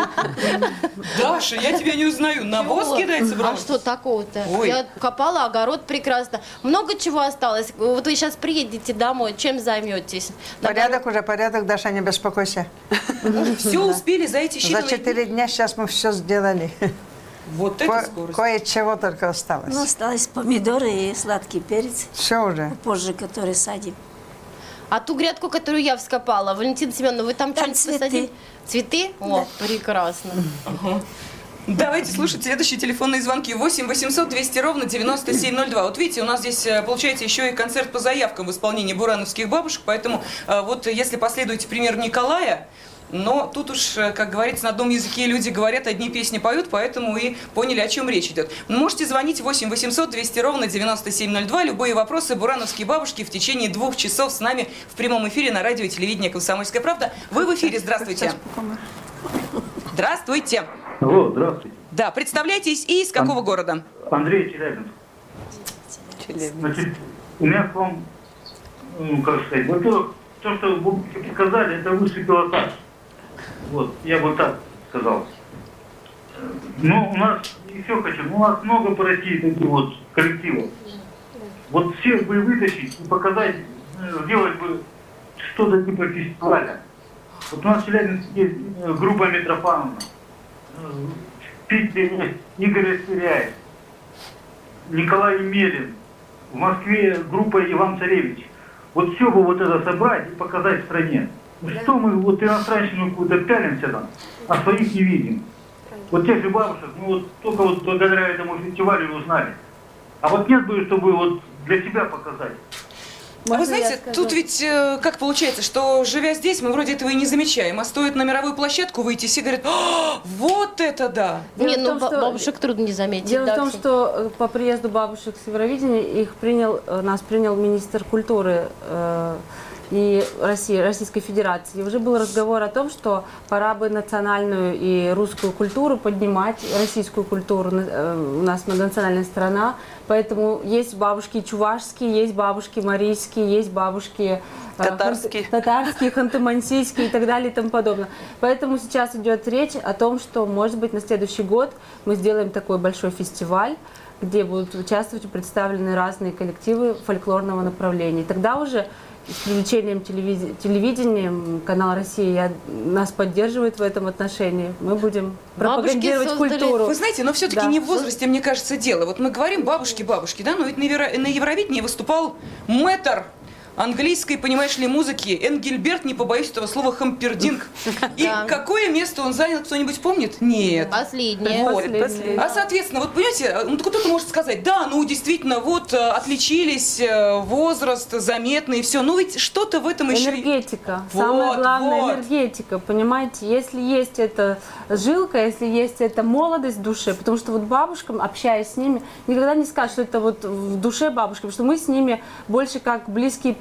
Даша, я тебя не узнаю. Навоз Чего? кидать А собралась? что такого-то? Ой. Я копала огород прекрасно. Много чего осталось. Вот вы сейчас приедете домой, чем займетесь? Порядок уже, порядок, Даша, не беспокойся. Все успели за эти За считанные четыре дня сейчас мы все сделали. Вот это скорость. Кое-чего только осталось. Ну, осталось помидоры и сладкий перец. Все уже. Позже, который садим. А ту грядку, которую я вскопала, Валентина Семеновна, вы там, Там что-нибудь цветы. посадили? Цветы? О, прекрасно. Давайте слушать следующие телефонные звонки. восемь восемьсот двести ровно девяносто семь ноль два. Вот видите, у нас здесь э, получается еще и концерт по заявкам в исполнении бурановских бабушек. Поэтому э, вот если последуете примеру Николая, но тут уж, э, как говорится, на одном языке люди говорят, одни песни поют, поэтому и поняли, о чем речь идет. Можете звонить восемь восемьсот двести ровно девяносто семь ноль два. Любые вопросы бурановские бабушки в течение двух часов с нами в прямом эфире на радио и телевидении «Комсомольская правда». Вы в эфире, здравствуйте. Здравствуйте. Алло, здравствуйте. Да, представляйтесь и из какого города? Андрей Челябинск. Значит, у меня к вам, ну, как сказать, во-первых, то, что вы сказали, это высший пилотаж. Вот, я бы так сказал. Ну, у нас, еще хочу, у нас много по России таких вот коллективов. Вот всех бы вытащить и показать, сделать бы что-то типа фестиваля. Вот у нас в Челябинске есть группа Митрофановна. В Питере есть Игорь Растеряев, Николай Емелин, в Москве группа Иван Царевич. Вот все бы вот это собрать и показать в стране. Ну что мы вот иностранщину какую-то пялимся там, а своих не видим. Вот тех же бабушек, ну вот только вот благодаря этому фестивалю узнали. А вот нет бы, чтобы вот для себя показать. А вы знаете, тут ведь э, как получается, что живя здесь, мы вроде этого и не замечаем, а стоит на мировую площадку выйти, все говорят: «А, вот это да!» Не, Дело в ну том, ба- что- бабушек трудно не заметить. Дело да, в том, Ксения? что э, по приезду бабушек с Евровидения их принял, э, нас принял министр культуры э, и России, Российской Федерации. И уже был разговор о том, что пора бы национальную и русскую культуру поднимать, российскую культуру. Э, у нас многонациональная страна, поэтому есть бабушки чувашские, есть бабушки марийские, есть бабушки э, Татарские. ханты- татарские, ханты-мансийские и так далее и тому подобное. Поэтому сейчас идет речь о том, что, может быть, на следующий год мы сделаем такой большой фестиваль, где будут участвовать и представлены разные коллективы фольклорного направления. И тогда уже с привлечением телевизи- телевидения канал «Россия» нас поддерживает в этом отношении. Мы будем пропагандировать создали- культуру. Вы знаете, но все-таки Да. не в возрасте, мне кажется, дело. Вот мы говорим бабушки, бабушки, да, но ведь на, Евро- на Евровидении выступал мэтр английской, понимаешь ли, музыки Энгельберт, не побоюсь этого слова, Хампердинг. И Да. какое место он занял, кто-нибудь помнит? Нет. Последнее. Вот. Последнее. А, соответственно, вот понимаете, ну, кто-то может сказать: да, ну, действительно, вот, э, отличились, э, возраст заметный, и все. Но ведь что-то в этом еще... Энергетика. Вот, Самое главное вот. энергетика. Понимаете, если есть эта жилка, если есть эта молодость в душе, потому что вот бабушкам, общаясь с ними, никогда не скажут, что это вот в душе бабушки, потому что мы с ними больше как близкие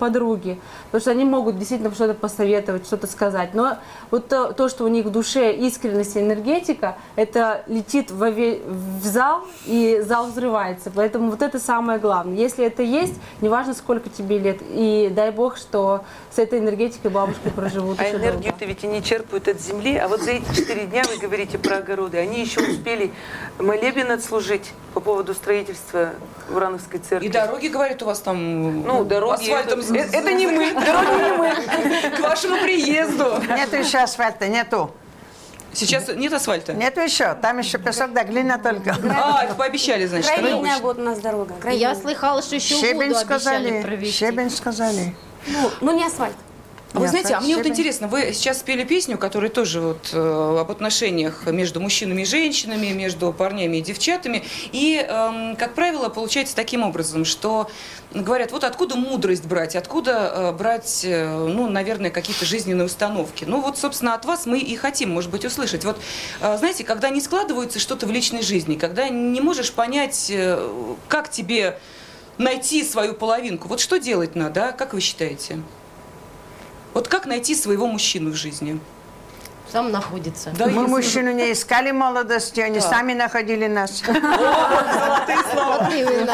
подруги, потому что они могут действительно что-то посоветовать, что-то сказать. Но вот то, то, что у них в душе искренность и энергетика, это летит во ве- в зал, и зал взрывается. Поэтому вот это самое главное. Если это есть, неважно, сколько тебе лет, и дай бог, что с этой энергетикой бабушки проживут А еще энергию-то ведь и не черпают от земли. А вот за эти четыре дня, вы говорите про огороды, они еще успели молебен отслужить по поводу строительства Урановской церкви. И дороги, говорят, у вас там ну, дороги, асфальтом... Это, это не мы, дороги не мы. К вашему приезду. Нету еще асфальта, нету. Сейчас нет асфальта? Нету еще, там еще песок да глина только. А, это пообещали, значит. Крайняя вот у нас дорога. Я слыхала, что еще Щебень воду сказали, обещали провести. щебень сказали. Ну, ну не асфальт. А вы знаете, а мне вот интересно, вы сейчас спели песню, которая тоже вот э, об отношениях между мужчинами и женщинами, между парнями и девчатами. И, э, как правило, получается таким образом, что говорят, вот откуда мудрость брать, откуда э, брать, э, ну, наверное, какие-то жизненные установки. Ну, вот, собственно, от вас мы и хотим, может быть, услышать. Вот, э, знаете, когда не складывается что-то в личной жизни, когда не можешь понять, э, как тебе найти свою половинку, вот что делать надо, а? Как вы считаете? Вот как найти своего мужчину в жизни? Сам находится. Да, мы мужчину не искали молодости, они да. сами находили нас. Золотые слова.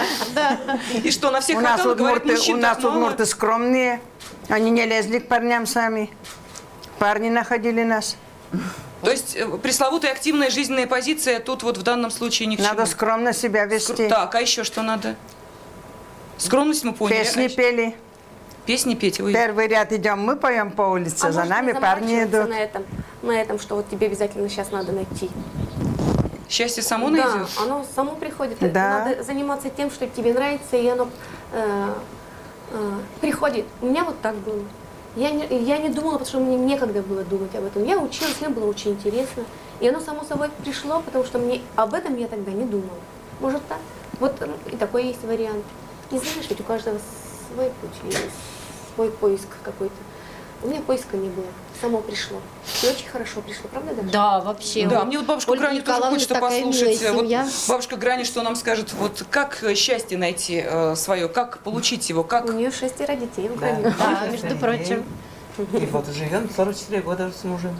И что, на всех хватало, говорят, мужчин У нас удмурты скромные, они не лезли к парням сами. Парни находили нас. То есть пресловутая активная жизненная позиция тут вот в данном случае ни к чему? Надо скромно себя вести. Так, а еще что надо? Скромность мы поняли. Песни пели. Песни петь вы. Первый ряд идем, мы поем по улице, а за нами парни идут. На этом, на этом, что вот тебе обязательно сейчас надо найти. Счастье само да, найдет? Да, оно само приходит. Да. Надо заниматься тем, что тебе нравится, и оно э, э, приходит. У меня вот так было. Я не, я не думала, потому что мне некогда было думать об этом. Я училась, мне было очень интересно. И оно само собой пришло, потому что мне об этом я тогда не думала. Может так? Вот и такой есть вариант. Не знаешь, ведь у каждого свой путь, свой поиск какой-то. У меня поиска не было, само пришло. И очень хорошо пришло, правда, Даша? Да, вообще. Да, мне вот бабушка Грани тоже хочется послушать. Вот семья. Бабушка Грани, что нам скажет, вот как счастье найти э, свое, как получить его, как... У нее шестеро детей в Украине. Да, да, между прочим. И вот живем сорок четыре года с мужем.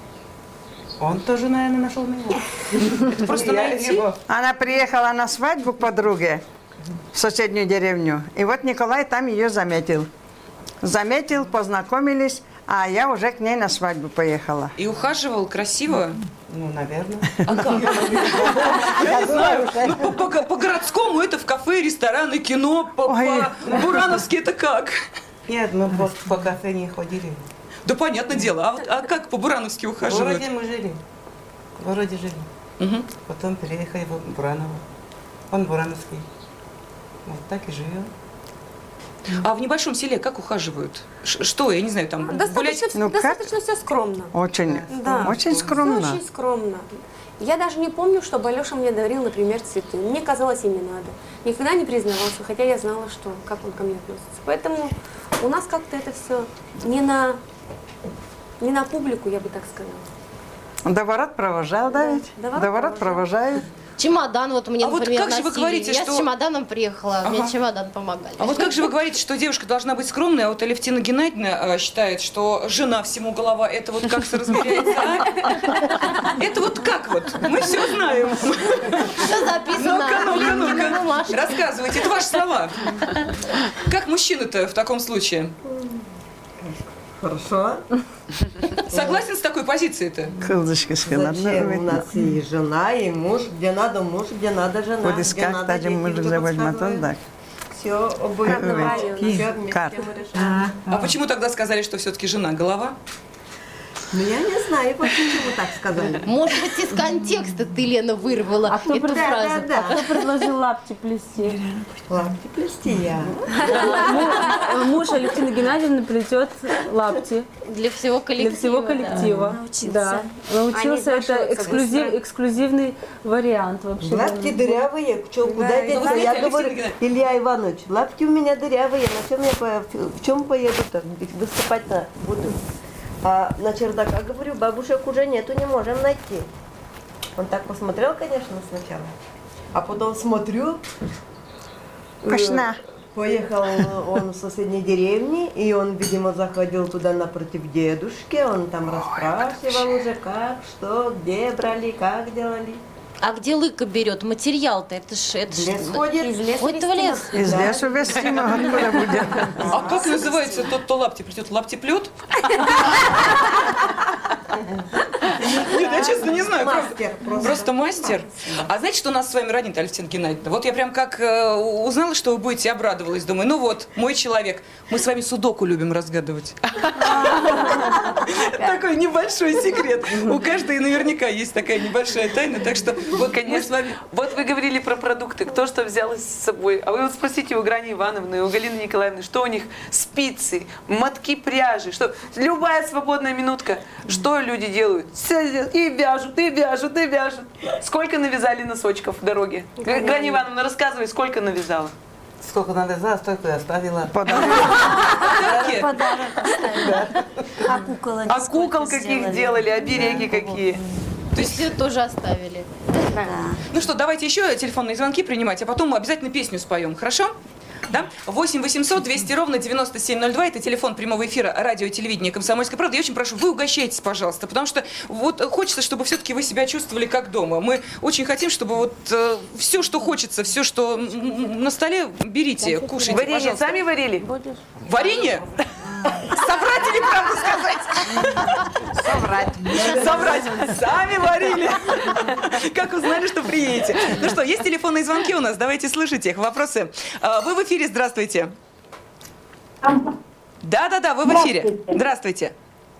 Он тоже, наверное, нашел меня. Это просто найти. Она приехала на свадьбу к подруге в соседнюю деревню. И вот Николай там ее заметил. Заметил, познакомились, а я уже к ней на свадьбу поехала. И ухаживал красиво? Ну, наверное. А как? Я не знаю. Ну, по, по, по городскому это в кафе, рестораны, кино, по, по бурановски это как? Нет, мы просто по кафе не ходили. Да, понятное дело. А, вот, а как по-бурановски ухаживают? В городе мы жили. В городе жили. Угу. Потом переехали в Бураново. Он бурановский. Вот так и живем. А в небольшом селе как ухаживают? Ш что, я не знаю, там достаточно, гулять? Ну, достаточно все скромно. Очень, да. очень скромно. Все очень скромно. Я даже не помню, чтобы Алеша мне дарил, например, цветы. Мне казалось, и не надо. Никогда не признавался, хотя я знала, что, как он ко мне относится. Поэтому у нас как-то это все не на, не на публику, я бы так сказала. До ворот провожал, да, ведь? До ворот, До ворот провожают. Чемодан вот мне, а например, вот как же вы носили. говорите, Я что... с чемоданом приехала, ага. мне чемодан помогали. А вот как же вы говорите, что девушка должна быть скромной, а вот Алевтина Геннадьевна э, считает, что жена всему голова, это вот как соразмеряется, а? Это вот как вот? Мы все знаем. Все записано. Ну-ка, ну-ка, ну-ка. Рассказывайте, это ваши слова. Как мужчина-то в таком случае? Хорошо. Согласен с такой позицией-то? Зачем? У нас и жена, и муж. Где надо муж, где надо жена. Вот искать, даже муж заводит, так. Все обоюдно. А почему тогда сказали, что все-таки жена голова? Ну, я не знаю, почему так сказали. Может быть, из контекста ты, Лена, вырвала а кто эту да, фразу. Да, да. А кто предложил лапти плести? Лапти плести я. Муж Алевтины Геннадьевны плетет лапти. Для всего коллектива. Для всего коллектива. Да. Да. Научился. Это эксклюзив, эксклюзивный вариант вообще. Лапти дырявые, что, куда да, деться? Я говорю, Илья Иванович, лапти у меня дырявые, на чем я, в чем поеду-то? Выступать-то буду. А на чердаках, говорю, бабушек уже нету, не можем найти. Он так посмотрел, конечно, сначала. А потом смотрю... Пошла. Поехал он в соседней деревне, и он, видимо, заходил туда напротив дедушки, он там расспрашивал уже, как, что, где брали, как делали. А где лыка берет? Материал-то, это ж... Это ж... Лес ходит. Из леса Ой, в лес. Из леса вести, но откуда будет? А как называется тот, кто лапти плетет? Лапти плет? Нет, я честно не знаю. Мастер. Просто, просто мастер. А знаете, что у нас с вами роднит, Алевтина Геннадьевна? Вот я прям как э, узнала, что вы будете, обрадовалась. Думаю, ну вот, мой человек. Мы с вами судоку любим разгадывать. Такой небольшой секрет. У каждой наверняка есть такая небольшая тайна. Так что вот, конечно. Вот вы говорили про продукты, кто что взял с собой. А вы вот спросите у Грани Ивановны, у Галины Николаевны, что у них спицы, мотки пряжи, что любая свободная минутка, что люди делают? И вяжут, и вяжут, и вяжут. Сколько навязали носочков в дороге? Грани Ивановна, рассказывай, сколько навязала? Сколько навязала, столько и оставила. Подарок. Подарок оставила. А кукол они А кукол каких делали, обереги какие? То есть все тоже оставили. Да. Ну что, давайте еще телефонные звонки принимать, а потом мы обязательно песню споем, хорошо? Да? восемь восемьсот двести ровно девяносто семь ноль два. Это телефон прямого эфира радио и телевидения «Комсомольская правда». Я очень прошу, вы угощайтесь, пожалуйста, потому что вот хочется, чтобы все-таки вы себя чувствовали как дома. Мы очень хотим, чтобы вот э, все, что хочется, все, что на столе, берите, кушайте, Варенье пожалуйста. сами варили? Будешь? Варенье? Соврать или правду сказать? Соврать. Соврать. Сами варили. Как узнали, что приедете? Ну что, есть телефонные звонки у нас? Давайте слышите их. Вопросы. Вы в эфире, здравствуйте. Да-да-да, вы в эфире. Здравствуйте.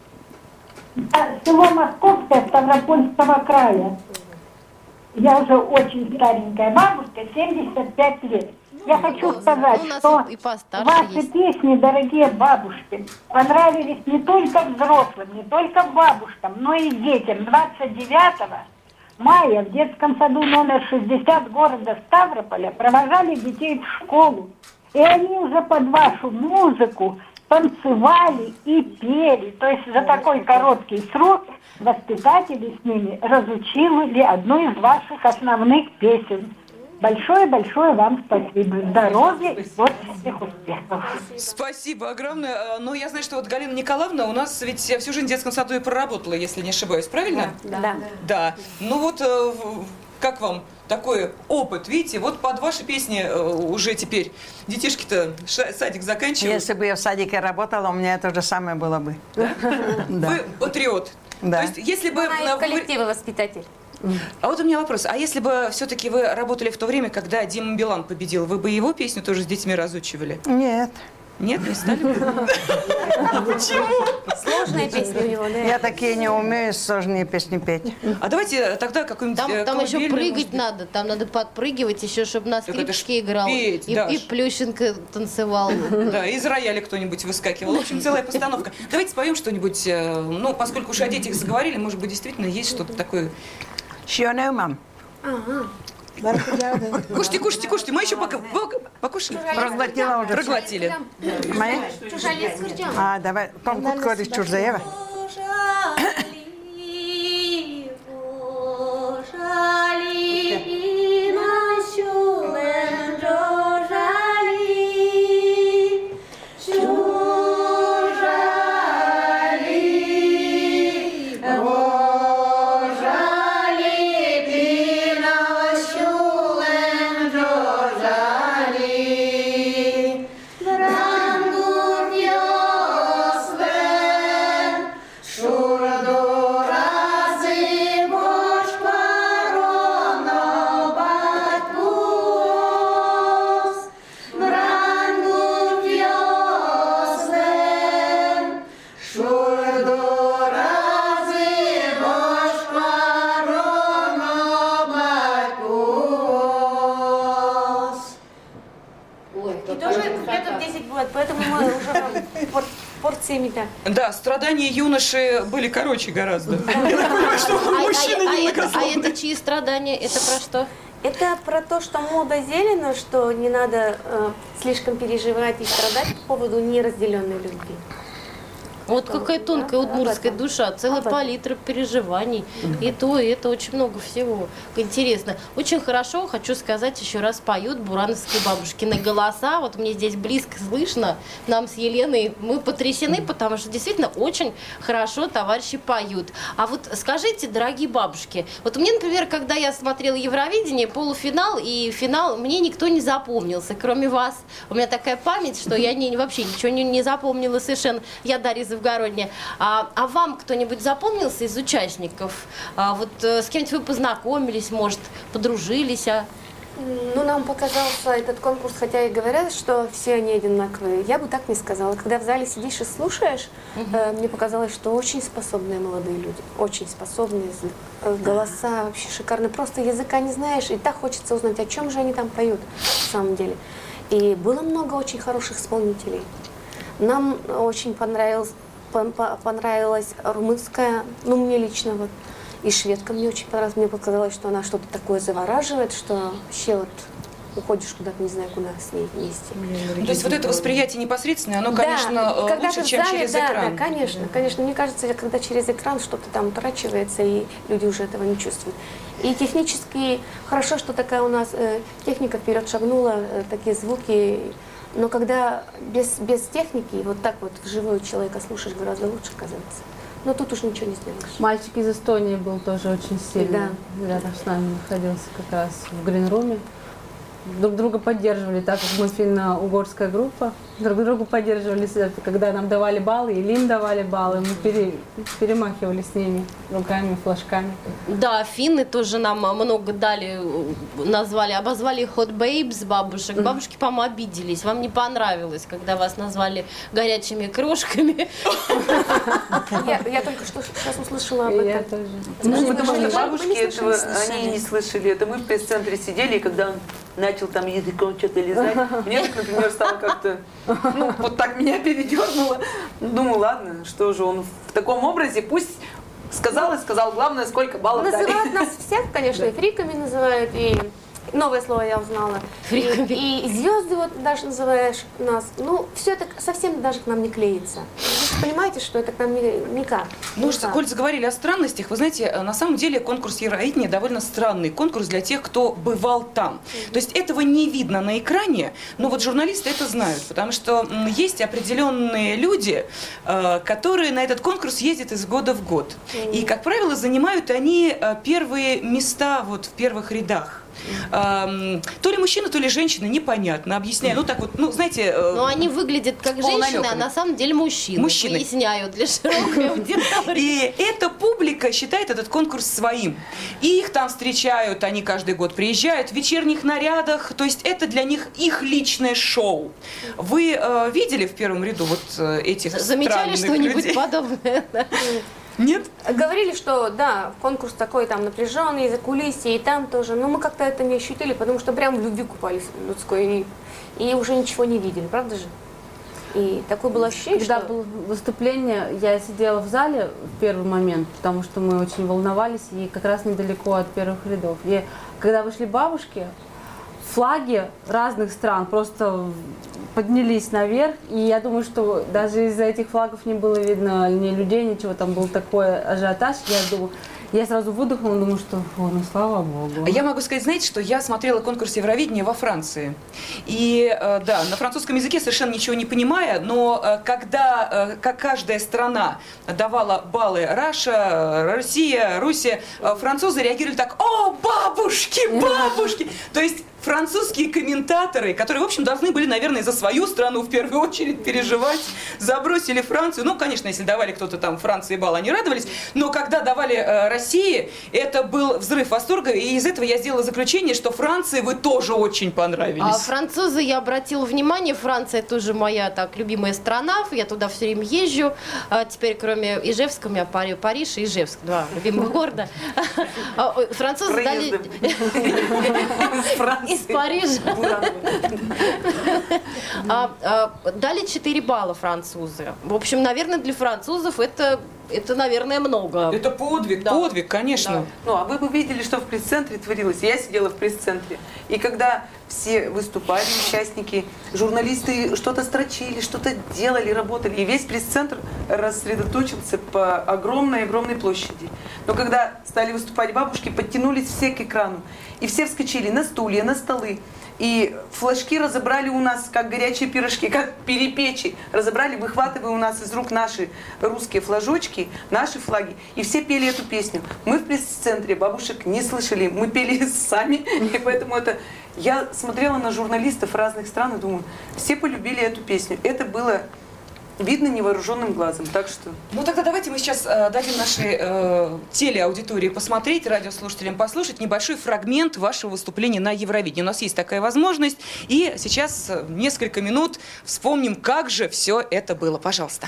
Село Московское, Ставропольского края. Я уже очень старенькая бабушка, семьдесят пять лет. Я хочу сказать, у нас что и постарше ваши есть. песни, дорогие бабушки, понравились не только взрослым, не только бабушкам, но и детям. двадцать девятого мая в детском саду номер шестьдесят города Ставрополя провожали детей в школу. И они уже под вашу музыку танцевали и пели. То есть за такой короткий срок воспитатели с ними разучили одну из ваших основных песен. Большое-большое вам спасибо. Здоровья и творческих успехов. Спасибо огромное. Но я знаю, что вот Галина Николаевна у нас ведь всю жизнь в детском саду и проработала, если не ошибаюсь, правильно? Да. Да. Да. Ну вот, как вам такой опыт? Видите, вот под ваши песни уже теперь детишки-то садик заканчивают. Если бы я в садике работала, у меня это же самое было бы. Да? Вы патриот. Да. То есть, если бы... Она и в коллективе воспитатель. А вот у меня вопрос. А если бы все-таки вы работали в то время, когда Дима Билан победил, вы бы его песню тоже с детьми разучивали? Нет. Нет, не стали бы? Почему? Сложная песня у него, да? Я такие не умею сложные песни петь. А давайте тогда какую-нибудь Там, там еще колыбельную, прыгать может быть? надо, там надо подпрыгивать еще, чтобы на Так это ж скрипке играл. петь, и, Даш. и Плющенко танцевал. Да, из рояля кто-нибудь выскакивал. В общем, целая постановка. Давайте споем что-нибудь, э, ну, поскольку уж о детях заговорили, может быть, действительно есть что-то такое. Шьёную, мам. Ага. Кушайте, кушайте, кушайте. Мы еще пока покушали. Проглотила уже. Проглотили. Мои? Чужалец Курдян. А, давай. Том Куткорич Чурзаева. Порциями-то. Да, страдания юноши были короче гораздо. А, а, а, это, а это чьи страдания? Это про что? Это про то, что мода зелена, что не надо э, слишком переживать и страдать по поводу неразделенной любви. Вот какая тонкая удмуртская душа, целая палитра переживаний. И то, и это очень много всего. Интересно. Очень хорошо, хочу сказать, еще раз поют бурановские бабушкины голоса. Вот мне здесь близко слышно, нам с Еленой, мы потрясены, потому что действительно очень хорошо товарищи поют. А вот скажите, дорогие бабушки, вот мне, например, когда я смотрела Евровидение, полуфинал и финал, мне никто не запомнился, кроме вас. У меня такая память, что я не, вообще ничего не, не запомнила совершенно. Я Дарья Завгородняя. А, а вам кто-нибудь запомнился из участников? А, вот э, с кем-нибудь вы познакомились, может, подружились? А? Ну, нам показался этот конкурс, хотя и говорят, что все они одинаковые. Я бы так не сказала. Когда в зале сидишь и слушаешь, угу. э, мне показалось, что очень способные молодые люди. Очень способные. Э, голоса вообще шикарные. Просто языка не знаешь, и так хочется узнать, о чем же они там поют на самом деле. И было много очень хороших исполнителей. Нам очень понравилось, понравилась румынская, ну, мне лично вот. И шведка мне очень понравилась. Мне показалось, что она что-то такое завораживает, что вообще вот уходишь куда-то, не знаю куда с ней вместе. То есть вот это восприятие непосредственное, оно, да, конечно, лучше, чем зале, через да, экран. Да, конечно, конечно. Мне кажется, когда через экран что-то там утрачивается, и люди уже этого не чувствуют. И технически хорошо, что такая у нас э, техника вперед шагнула, э, такие звуки. Но когда без, без техники, вот так вот вживую человека слушаешь, гораздо лучше казаться. Но тут уж ничего не сделаешь. Мальчик из Эстонии был тоже очень сильный. Да. Рядом с нами находился как раз в гринруме. Друг друга поддерживали, так как мы финно-угорская группа. Друг другу поддерживали, когда нам давали баллы, или им давали баллы, мы пере, перемахивали с ними руками, флажками. Да, финны тоже нам много дали, назвали, обозвали hot babes бабушек. Бабушки, по-моему, обиделись. Вам не понравилось, когда вас назвали горячими крошками? Я только что сейчас услышала об этом. Ну, потому что бабушки этого, они не слышали. Это мы в пресс-центре сидели, и когда он начал там языком что-то лизать, мне так, например, стало как-то, ну, вот так меня передернуло. Думаю, ладно, что же он в таком образе, пусть сказал и сказал, главное, сколько баллов дали. Называют нас всех, конечно, и фриками называют, и новое слово я узнала. И, и звезды вот даже называешь нас. Ну, все это совсем даже к нам не клеится. Вы понимаете, что это к нам не, никак. Ну, что, коль заговорили о странностях, вы знаете, на самом деле конкурс Евровидения довольно странный конкурс для тех, кто бывал там. То есть этого не видно на экране, но вот журналисты это знают, потому что есть определенные люди, которые на этот конкурс ездят из года в год. И, как правило, занимают они первые места вот в первых рядах. Эм, то ли мужчина, то ли женщина, непонятно, объясняю. Ну так вот, ну знаете. Э, Но они выглядят как женщины, а на самом деле мужчины. Мужчины. Поясняю для широкой аудитории. И эта публика считает этот конкурс своим. И их там встречают, они каждый год приезжают в вечерних нарядах. То есть это для них их личное шоу. Вы э, видели в первом ряду вот э, этих Замечали что-нибудь подобное? Нет? Говорили, что да, конкурс такой там напряженный, за кулисье, и там тоже. Но мы как-то это не ощутили, потому что прям в любви купались людской. И, и уже ничего не видели, правда же? И такое было ощущение, Когда что... было выступление, я сидела в зале в первый момент, потому что мы очень волновались, и как раз недалеко от первых рядов. И когда вышли бабушки, флаги разных стран просто поднялись наверх, и я думаю, что даже из-за этих флагов не было видно ни людей, ничего, там был такой ажиотаж, я думаю, я сразу выдохнула, думаю, что, о, ну слава богу. Я могу сказать, знаете, что я смотрела конкурс Евровидения во Франции, и да, на французском языке совершенно ничего не понимая, но когда, как каждая страна давала баллы, Раша, Россия, Руссия, французы реагировали так: о, бабушки, бабушки, то есть французские комментаторы, которые, в общем, должны были, наверное, за свою страну в первую очередь переживать, забросили Францию. Ну, конечно, если давали кто-то там Франции балл, они радовались. Но когда давали э, России, это был взрыв восторга. И из этого я сделала заключение, что Франции вы тоже очень понравились. А французы, я обратила внимание, Франция тоже моя так любимая страна. Я туда все время езжу. А теперь, кроме Ижевска, у меня Париж и Ижевск, два любимых города. Французы дали... Из Парижа. а, а, дали четыре балла французы. В общем, наверное, для французов это Это, наверное, много. Это подвиг, Да. подвиг, конечно. Да. Ну, а вы бы видели, что в пресс-центре творилось. Я сидела в пресс-центре. И когда все выступали, участники, журналисты что-то строчили, что-то делали, работали. И весь пресс-центр рассредоточился по огромной-огромной площади. Но когда стали выступать бабушки, подтянулись все к экрану. И все вскочили на стулья, на столы. И флажки разобрали у нас, как горячие пирожки, как перепечи. Разобрали, выхватывая у нас из рук наши русские флажочки, наши флаги. И все пели эту песню. Мы в пресс-центре бабушек не слышали, мы пели сами. И поэтому это... Я смотрела на журналистов разных стран и думаю, все полюбили эту песню. Это было... видно невооруженным глазом, так что... Ну тогда давайте мы сейчас э, дадим нашей э, телеаудитории посмотреть, радиослушателям послушать небольшой фрагмент вашего выступления на Евровидении. У нас есть такая возможность. И сейчас э, несколько минут вспомним, как же все это было. Пожалуйста.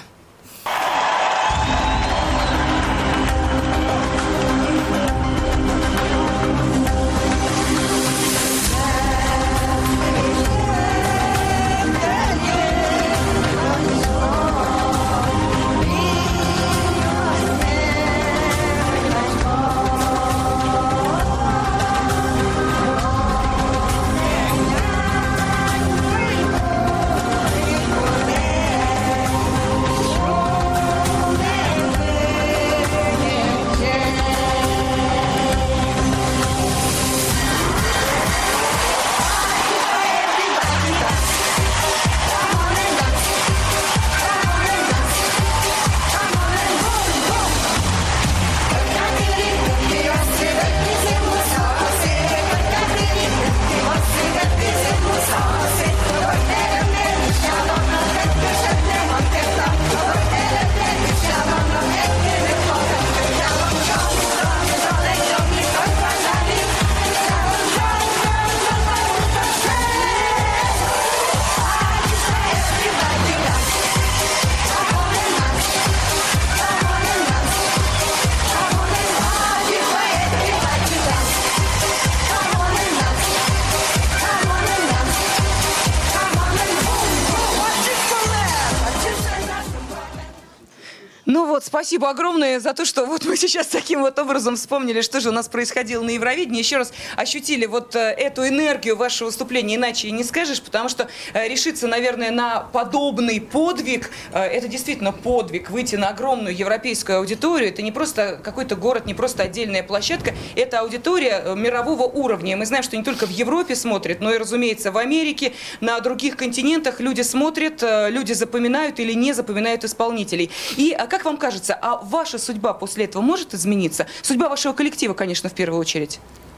Ну вот, спасибо огромное за то, что вот мы сейчас таким вот образом вспомнили, что же у нас происходило на Евровидении. Еще раз ощутили вот эту энергию вашего выступления, иначе и не скажешь, потому что решиться, наверное, на подобный подвиг, это действительно подвиг, выйти на огромную европейскую аудиторию. Это не просто какой-то город, не просто отдельная площадка, это аудитория мирового уровня. Мы знаем, что не только в Европе смотрят, но и, разумеется, в Америке, на других континентах люди смотрят, люди запоминают или не запоминают исполнителей. И как вам кажется, а ваша судьба после этого может измениться? Судьба вашего коллектива, конечно, в первую очередь.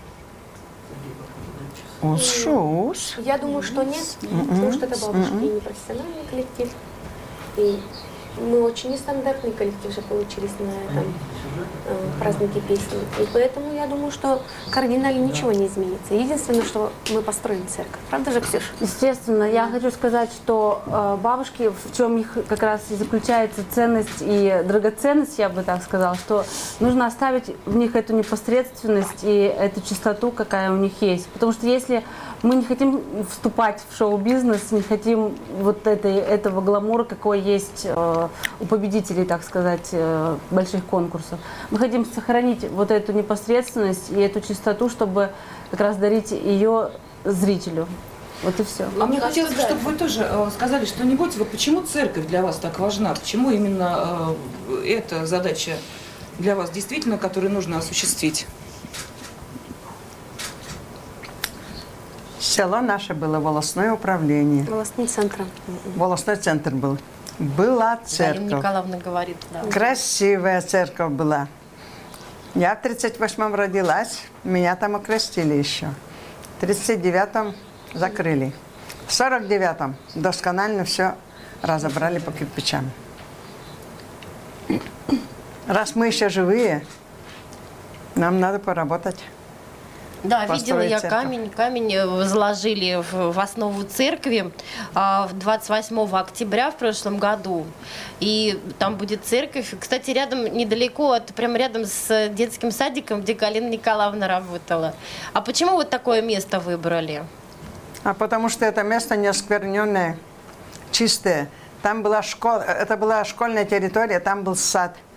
Я думаю, что нет, потому что это бабушки и непрофессиональный коллектив. И мы очень нестандартный коллектив же получились на этом э, празднике песни. И поэтому я думаю, что кардинально ничего не изменится. Единственное, что мы построим церковь. Правда же, Ксюша? Естественно. Я хочу сказать, что э, бабушки, в чем их как раз и заключается ценность и драгоценность, я бы так сказала, что нужно оставить в них эту непосредственность и эту чистоту, какая у них есть. Потому что если мы не хотим вступать в шоу-бизнес, не хотим вот этой, этого гламура, какой есть э, у победителей, так сказать, э, больших конкурсов. Мы хотим сохранить вот эту непосредственность и эту чистоту, чтобы как раз дарить ее зрителю. Вот и все. А мне хотелось бы, чтобы вы тоже э, сказали что-нибудь, вот почему церковь для вас так важна, почему именно э, эта задача для вас действительно, которую нужно осуществить? Село наше было волостное управление. Волостный центр. Волостной центр был. Была церковь. Галина Николаевна говорит, да. Красивая церковь была. Я в тридцать восьмом родилась, меня там окрестили еще. В тридцать девятом закрыли. В сорок девятом досконально все разобрали по кирпичам. Раз мы еще живые, нам надо поработать. Да, видела я камень, камень заложили в, в основу церкви а, двадцать восьмого октября в прошлом году. И там будет церковь. Кстати, рядом, недалеко, от, прямо рядом с детским садиком, где Галина Николаевна работала. А почему вот такое место выбрали? А потому что это место не оскверненное, чистое. Там была школа, это была школьная территория, там был сад.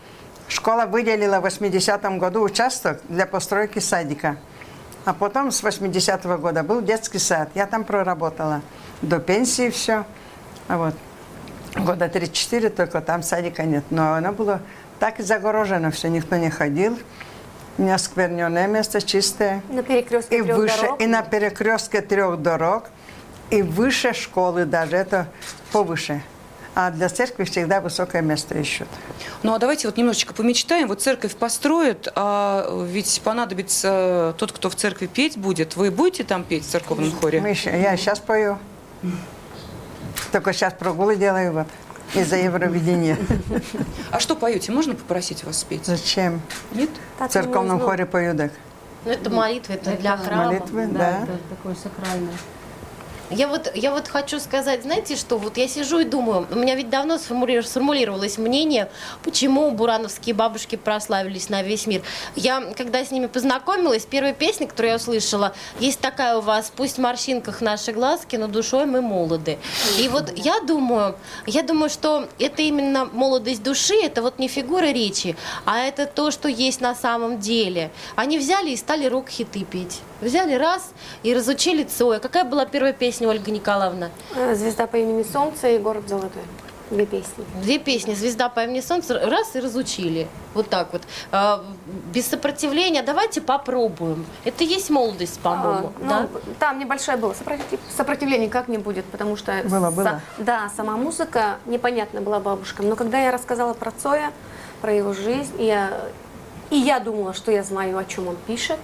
Школа выделила в восьмидесятом году участок для постройки садика. А потом с восьмидесятого года был детский сад. Я там проработала до пенсии все. А вот года три-четыре только там садика нет. Но оно было так и загорожено все, никто не ходил. Неоскверненное место, чистое. На перекрестке и трех выше, дорог? И на перекрестке трех дорог. И выше школы даже, это повыше. А для церкви всегда высокое место ищут. Ну, а давайте вот немножечко помечтаем. Вот церковь построят, а ведь понадобится тот, кто в церкви петь будет. Вы будете там петь в церковном хоре? Мы еще, я сейчас пою. Только сейчас прогулы делаю вот из-за Евровидения. А что поете? Можно попросить вас спеть? Зачем? Нет? В церковном хоре пою, так. Ну, это молитва, это для храма. Молитвы, да. Это такое сакральное. Я вот, я вот хочу сказать, знаете что, вот я сижу и думаю, у меня ведь давно сформули- сформулировалось мнение, почему бурановские бабушки прославились на весь мир. Я, когда с ними познакомилась, первая песня, которую я услышала, есть такая у вас: «Пусть в морщинках наши глазки, но душой мы молоды». И вот я думаю, я думаю, что это именно молодость души, это вот не фигура речи, а это то, что есть на самом деле. Они взяли и стали рок-хиты петь. Взяли раз и разучили Цоя. Какая была первая песня, Ольга Николаевна? «Звезда по имени Солнце» и «Город золотой». Две песни. Две песни. «Звезда по имени Солнце» раз и разучили. Вот так вот. А, без сопротивления. Давайте попробуем. Это и есть молодость, по-моему. А, да? ну, там небольшое было сопротив... сопротивление, как не будет, потому что... Было, с... было. Да, сама музыка непонятна была бабушкам. Но когда я рассказала про Цоя, про его жизнь, и я, и я думала, что я знаю, о чем он пишет,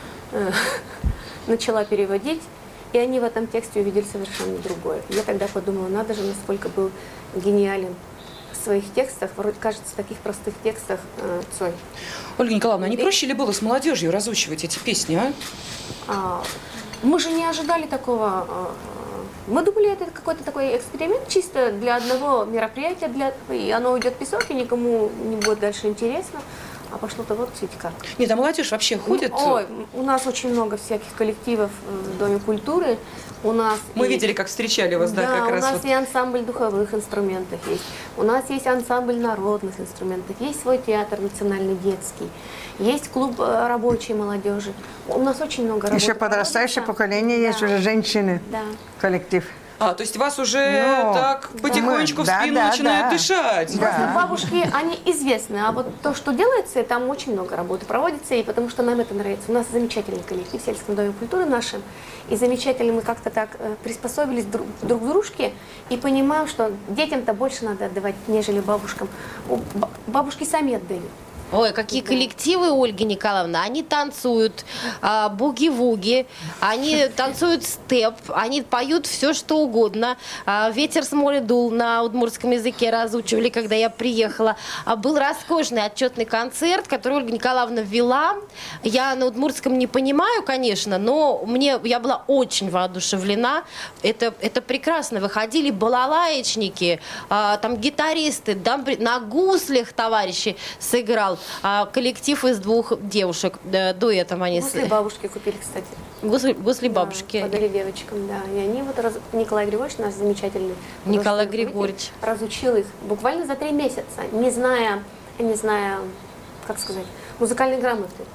начала переводить, и они в этом тексте увидели совершенно другое. Я тогда подумала, надо же, насколько был гениален в своих текстах, вроде, кажется, в таких простых текстах э, Цой. Ольга Николаевна, а не проще ли было с молодежью разучивать эти песни, а? А, мы же не ожидали такого. Мы думали, это какой-то такой эксперимент чисто для одного мероприятия, для, и оно уйдет в песок, и никому не будет дальше интересно. А пошло-то вот видите как. Нет, а молодежь вообще ходит? Ой, у нас очень много всяких коллективов в Доме культуры. У нас Мы и... видели, как встречали вас, да, да как у раз. нас Вот. и ансамбль духовых инструментов есть. У нас есть ансамбль народных инструментов. Есть свой театр национальный детский. Есть клуб рабочей молодежи. У нас очень много работы. Еще подрастающее поколение да. есть уже женщины. Да. Коллектив. А, то есть вас уже ну, так потихонечку мы, в спину да, начинают да. дышать. Да. Просто бабушки, они известны, а вот то, что делается, там очень много работы проводится, и потому что нам это нравится. У нас замечательный коллектив в сельском доме культуры нашем, и замечательно мы как-то так э, приспособились друг, друг к дружке, и понимаем, что детям-то больше надо отдавать, нежели бабушкам. Бабушки сами отдают. Ой, какие коллективы, Ольга Николаевна. Они танцуют а, буги-вуги, они танцуют степ, они поют все, что угодно. А, «Ветер с моря дул» на удмуртском языке разучивали, когда я приехала. А, был роскошный отчетный концерт, который Ольга Николаевна вела. Я на удмуртском не понимаю, конечно, но мне, я была очень воодушевлена. Это, это прекрасно. Выходили балалаечники, а, там гитаристы, дамбри... на гуслях товарищи сыграл. А, коллектив из двух девушек, да, дуэтом они... Гусли бабушки купили, кстати. Гусли, гусли бабушки. Да, подарили девочкам, да. И они вот, раз... Николай Григорьевич, наш замечательный Николай Григорьевич, разучил их буквально за три месяца, не зная, не зная, как сказать, музыкальной грамоты.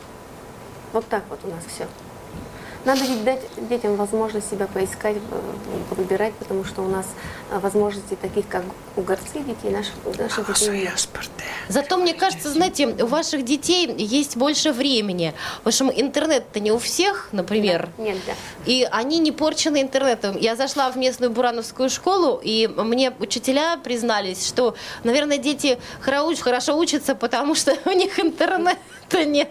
Вот так вот у нас все. Надо ведь дать детям возможность себя поискать, выбирать, потому что у нас возможностей таких, как у горцы детей, наших, наших детей нет. Зато, мне кажется, знаете, у ваших детей есть больше времени, потому что интернет-то не у всех, например. Да, нет, да. И они не порчены интернетом. Я зашла в местную бурановскую школу, и мне учителя признались, что, наверное, дети хорошо учатся, потому что у них интернета нет.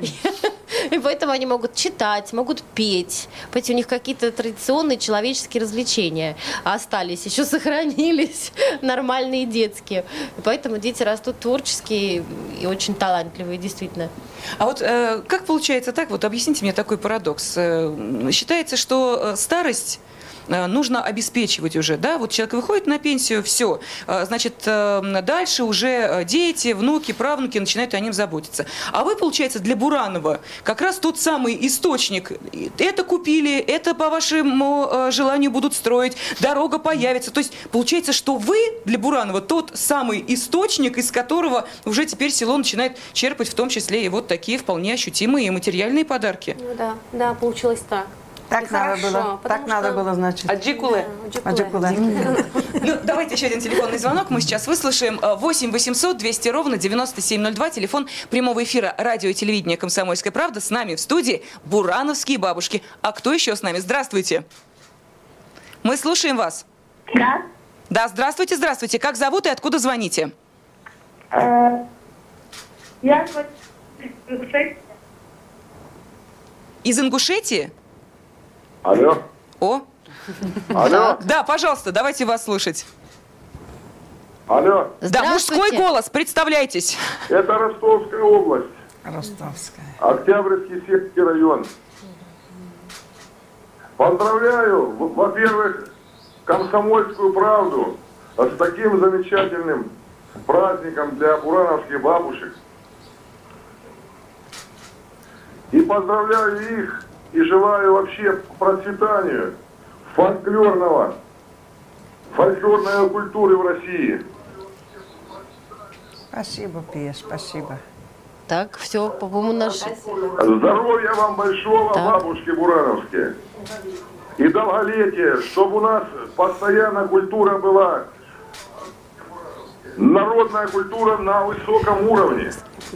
И поэтому они могут читать, могут петь. Понимаете, у них какие-то традиционные человеческие развлечения остались, еще сохранились, нормальные детские. И поэтому дети растут творческие и очень талантливые, действительно. А вот э, как получается так, вот объясните мне такой парадокс. Э, считается, что старость нужно обеспечивать уже, да, вот человек выходит на пенсию, все, значит, дальше уже дети, внуки, правнуки начинают о ним заботиться. А вы, получается, для Буранова как раз тот самый источник. Это купили, это по вашему желанию будут строить, дорога появится. То есть получается, что вы для Буранова тот самый источник, из которого уже теперь село начинает черпать в том числе и вот такие вполне ощутимые материальные подарки. Ну да, да, получилось так. Так надо было, так надо было, значит. Аджикуле. Аджикуле. Ну, давайте еще один телефонный звонок мы сейчас выслушаем. восемь восемьсот двести ровно девяносто семь ноль два, телефон прямого эфира радио и телевидения «Комсомольская правда». С нами в студии бурановские бабушки. А кто еще с нами? Здравствуйте. Мы слушаем вас. Да. Да, здравствуйте, здравствуйте. Как зовут и откуда звоните? Я из Ингушетии? Алло. О. Алло. Да, пожалуйста, давайте вас слушать. Алло. Да, мужской голос, представляйтесь. Это Ростовская область. Ростовская. Октябрьский сельский район. Поздравляю, во-первых, «Комсомольскую правду» с таким замечательным праздником для бурановских бабушек. И поздравляю их и желаю вообще процветания фольклорного, фольклорной культуры в России. Спасибо, Пия, спасибо. Так, все, по-моему, наши. Здоровья вам большого, так. Бабушки бурановские. И долголетие, чтобы у нас постоянно культура была, народная культура на высоком уровне.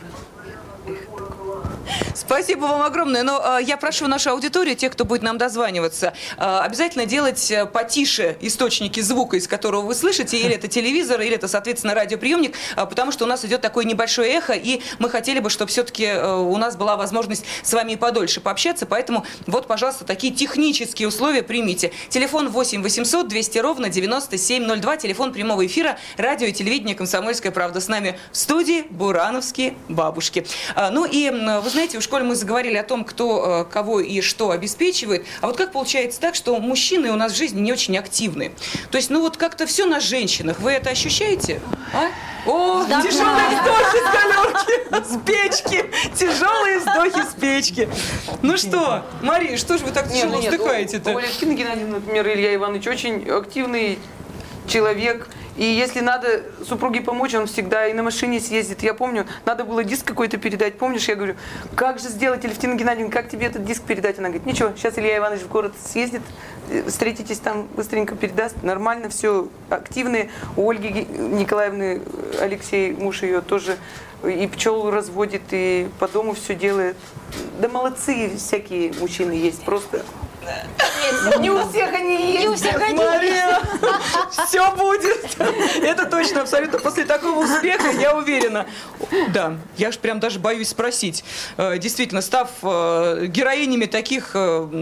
Спасибо вам огромное. Но э, я прошу нашу аудиторию, тех, кто будет нам дозваниваться, э, обязательно делать потише источники звука, из которого вы слышите, или это телевизор, или это, соответственно, радиоприемник, э, потому что у нас идет такое небольшое эхо, и мы хотели бы, чтобы все-таки э, у нас была возможность с вами подольше пообщаться, поэтому вот, пожалуйста, такие технические условия примите. Телефон восемь восемьсот двести ровно девяносто семь ноль два, телефон прямого эфира, радио и телевидение «Комсомольская правда». С нами в студии бурановские бабушки. Э, ну и, э, вы знаете, в школе мы заговорили о том, кто кого и что обеспечивает. А вот как получается так, что мужчины у нас в жизни не очень активны? То есть, ну вот как-то все на женщинах. Вы это ощущаете? А? О, да, тяжелые вздохи с галерки, с печки. Тяжелые вздохи с печки. Ну что, Мария, что же вы так тяжело нет, вздыхаете-то? У Валентины Геннадьевны, например, Илья Иванович очень активный человек. И если надо супруге помочь, он всегда и на машине съездит. Я помню, надо было диск какой-то передать. Помнишь, я говорю, как же сделать, Алевтина Геннадьевна, как тебе этот диск передать? Она говорит, ничего, сейчас Илья Иванович в город съездит, встретитесь там, быстренько передаст. Нормально, все активные. У Ольги Николаевны Алексей, муж ее, тоже и пчел разводит, и по дому все делает. Да молодцы всякие мужчины есть, просто... Нет, не у всех они есть. Не у всех они Мария, все будет. Это точно, абсолютно. После такого успеха, я уверена. Да, я же прям даже боюсь спросить. Действительно, став героинями таких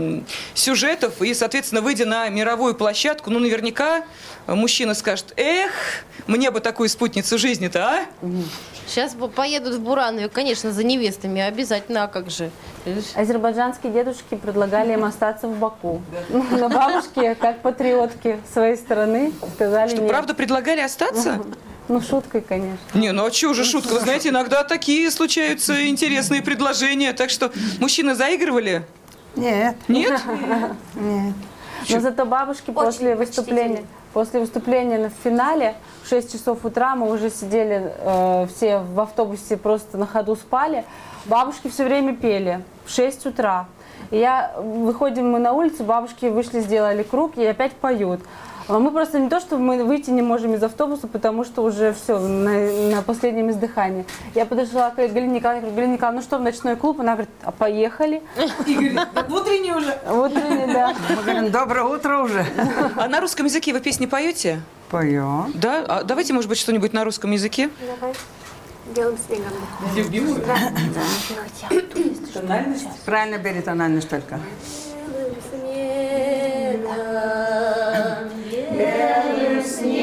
сюжетов и, соответственно, выйдя на мировую площадку, ну, наверняка мужчина скажет, эх, мне бы такую спутницу жизни-то, а? Сейчас поедут в Буранове, конечно, за невестами, обязательно, а как же? Азербайджанские дедушки предлагали им остаться в Баку. Но бабушки, как патриотки своей страны, сказали что, нет. правда, предлагали остаться? Ну, шуткой, конечно. Не, ну а чего же шутка? Вы знаете, иногда такие случаются интересные предложения. Так что мужчины заигрывали? Нет. Нет? Нет. Но зато бабушки после выступления, после выступления на финале в шесть часов утра мы уже сидели э, все в автобусе, просто на ходу спали. Бабушки все время пели в шесть утра. И я, выходим мы на улицу, бабушки вышли, сделали круг и опять поют. Мы просто не то, что мы выйти не можем из автобуса, потому что уже все, на, на последнем издыхании. Я подошла к Галине Николаевне, говорю, Галина Николаевна, ну что, в ночной клуб? Она говорит, а поехали. И говорит, в утренний уже. В утренний, да. Мы говорим, доброе утро уже. А на русском языке вы песни поете? Поем. Да? А давайте, может быть, что-нибудь на русском языке. Давай. Белым снегом. Любимую? Да. Тональность? Правильно бери тональность только. Белым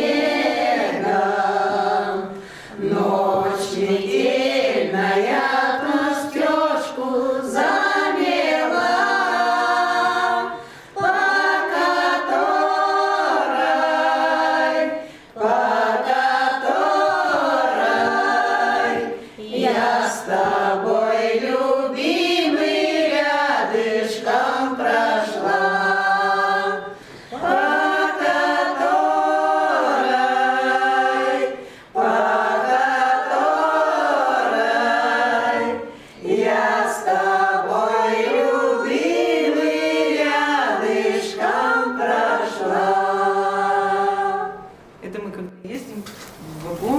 снегом, ночь недельная простежку замела, по которой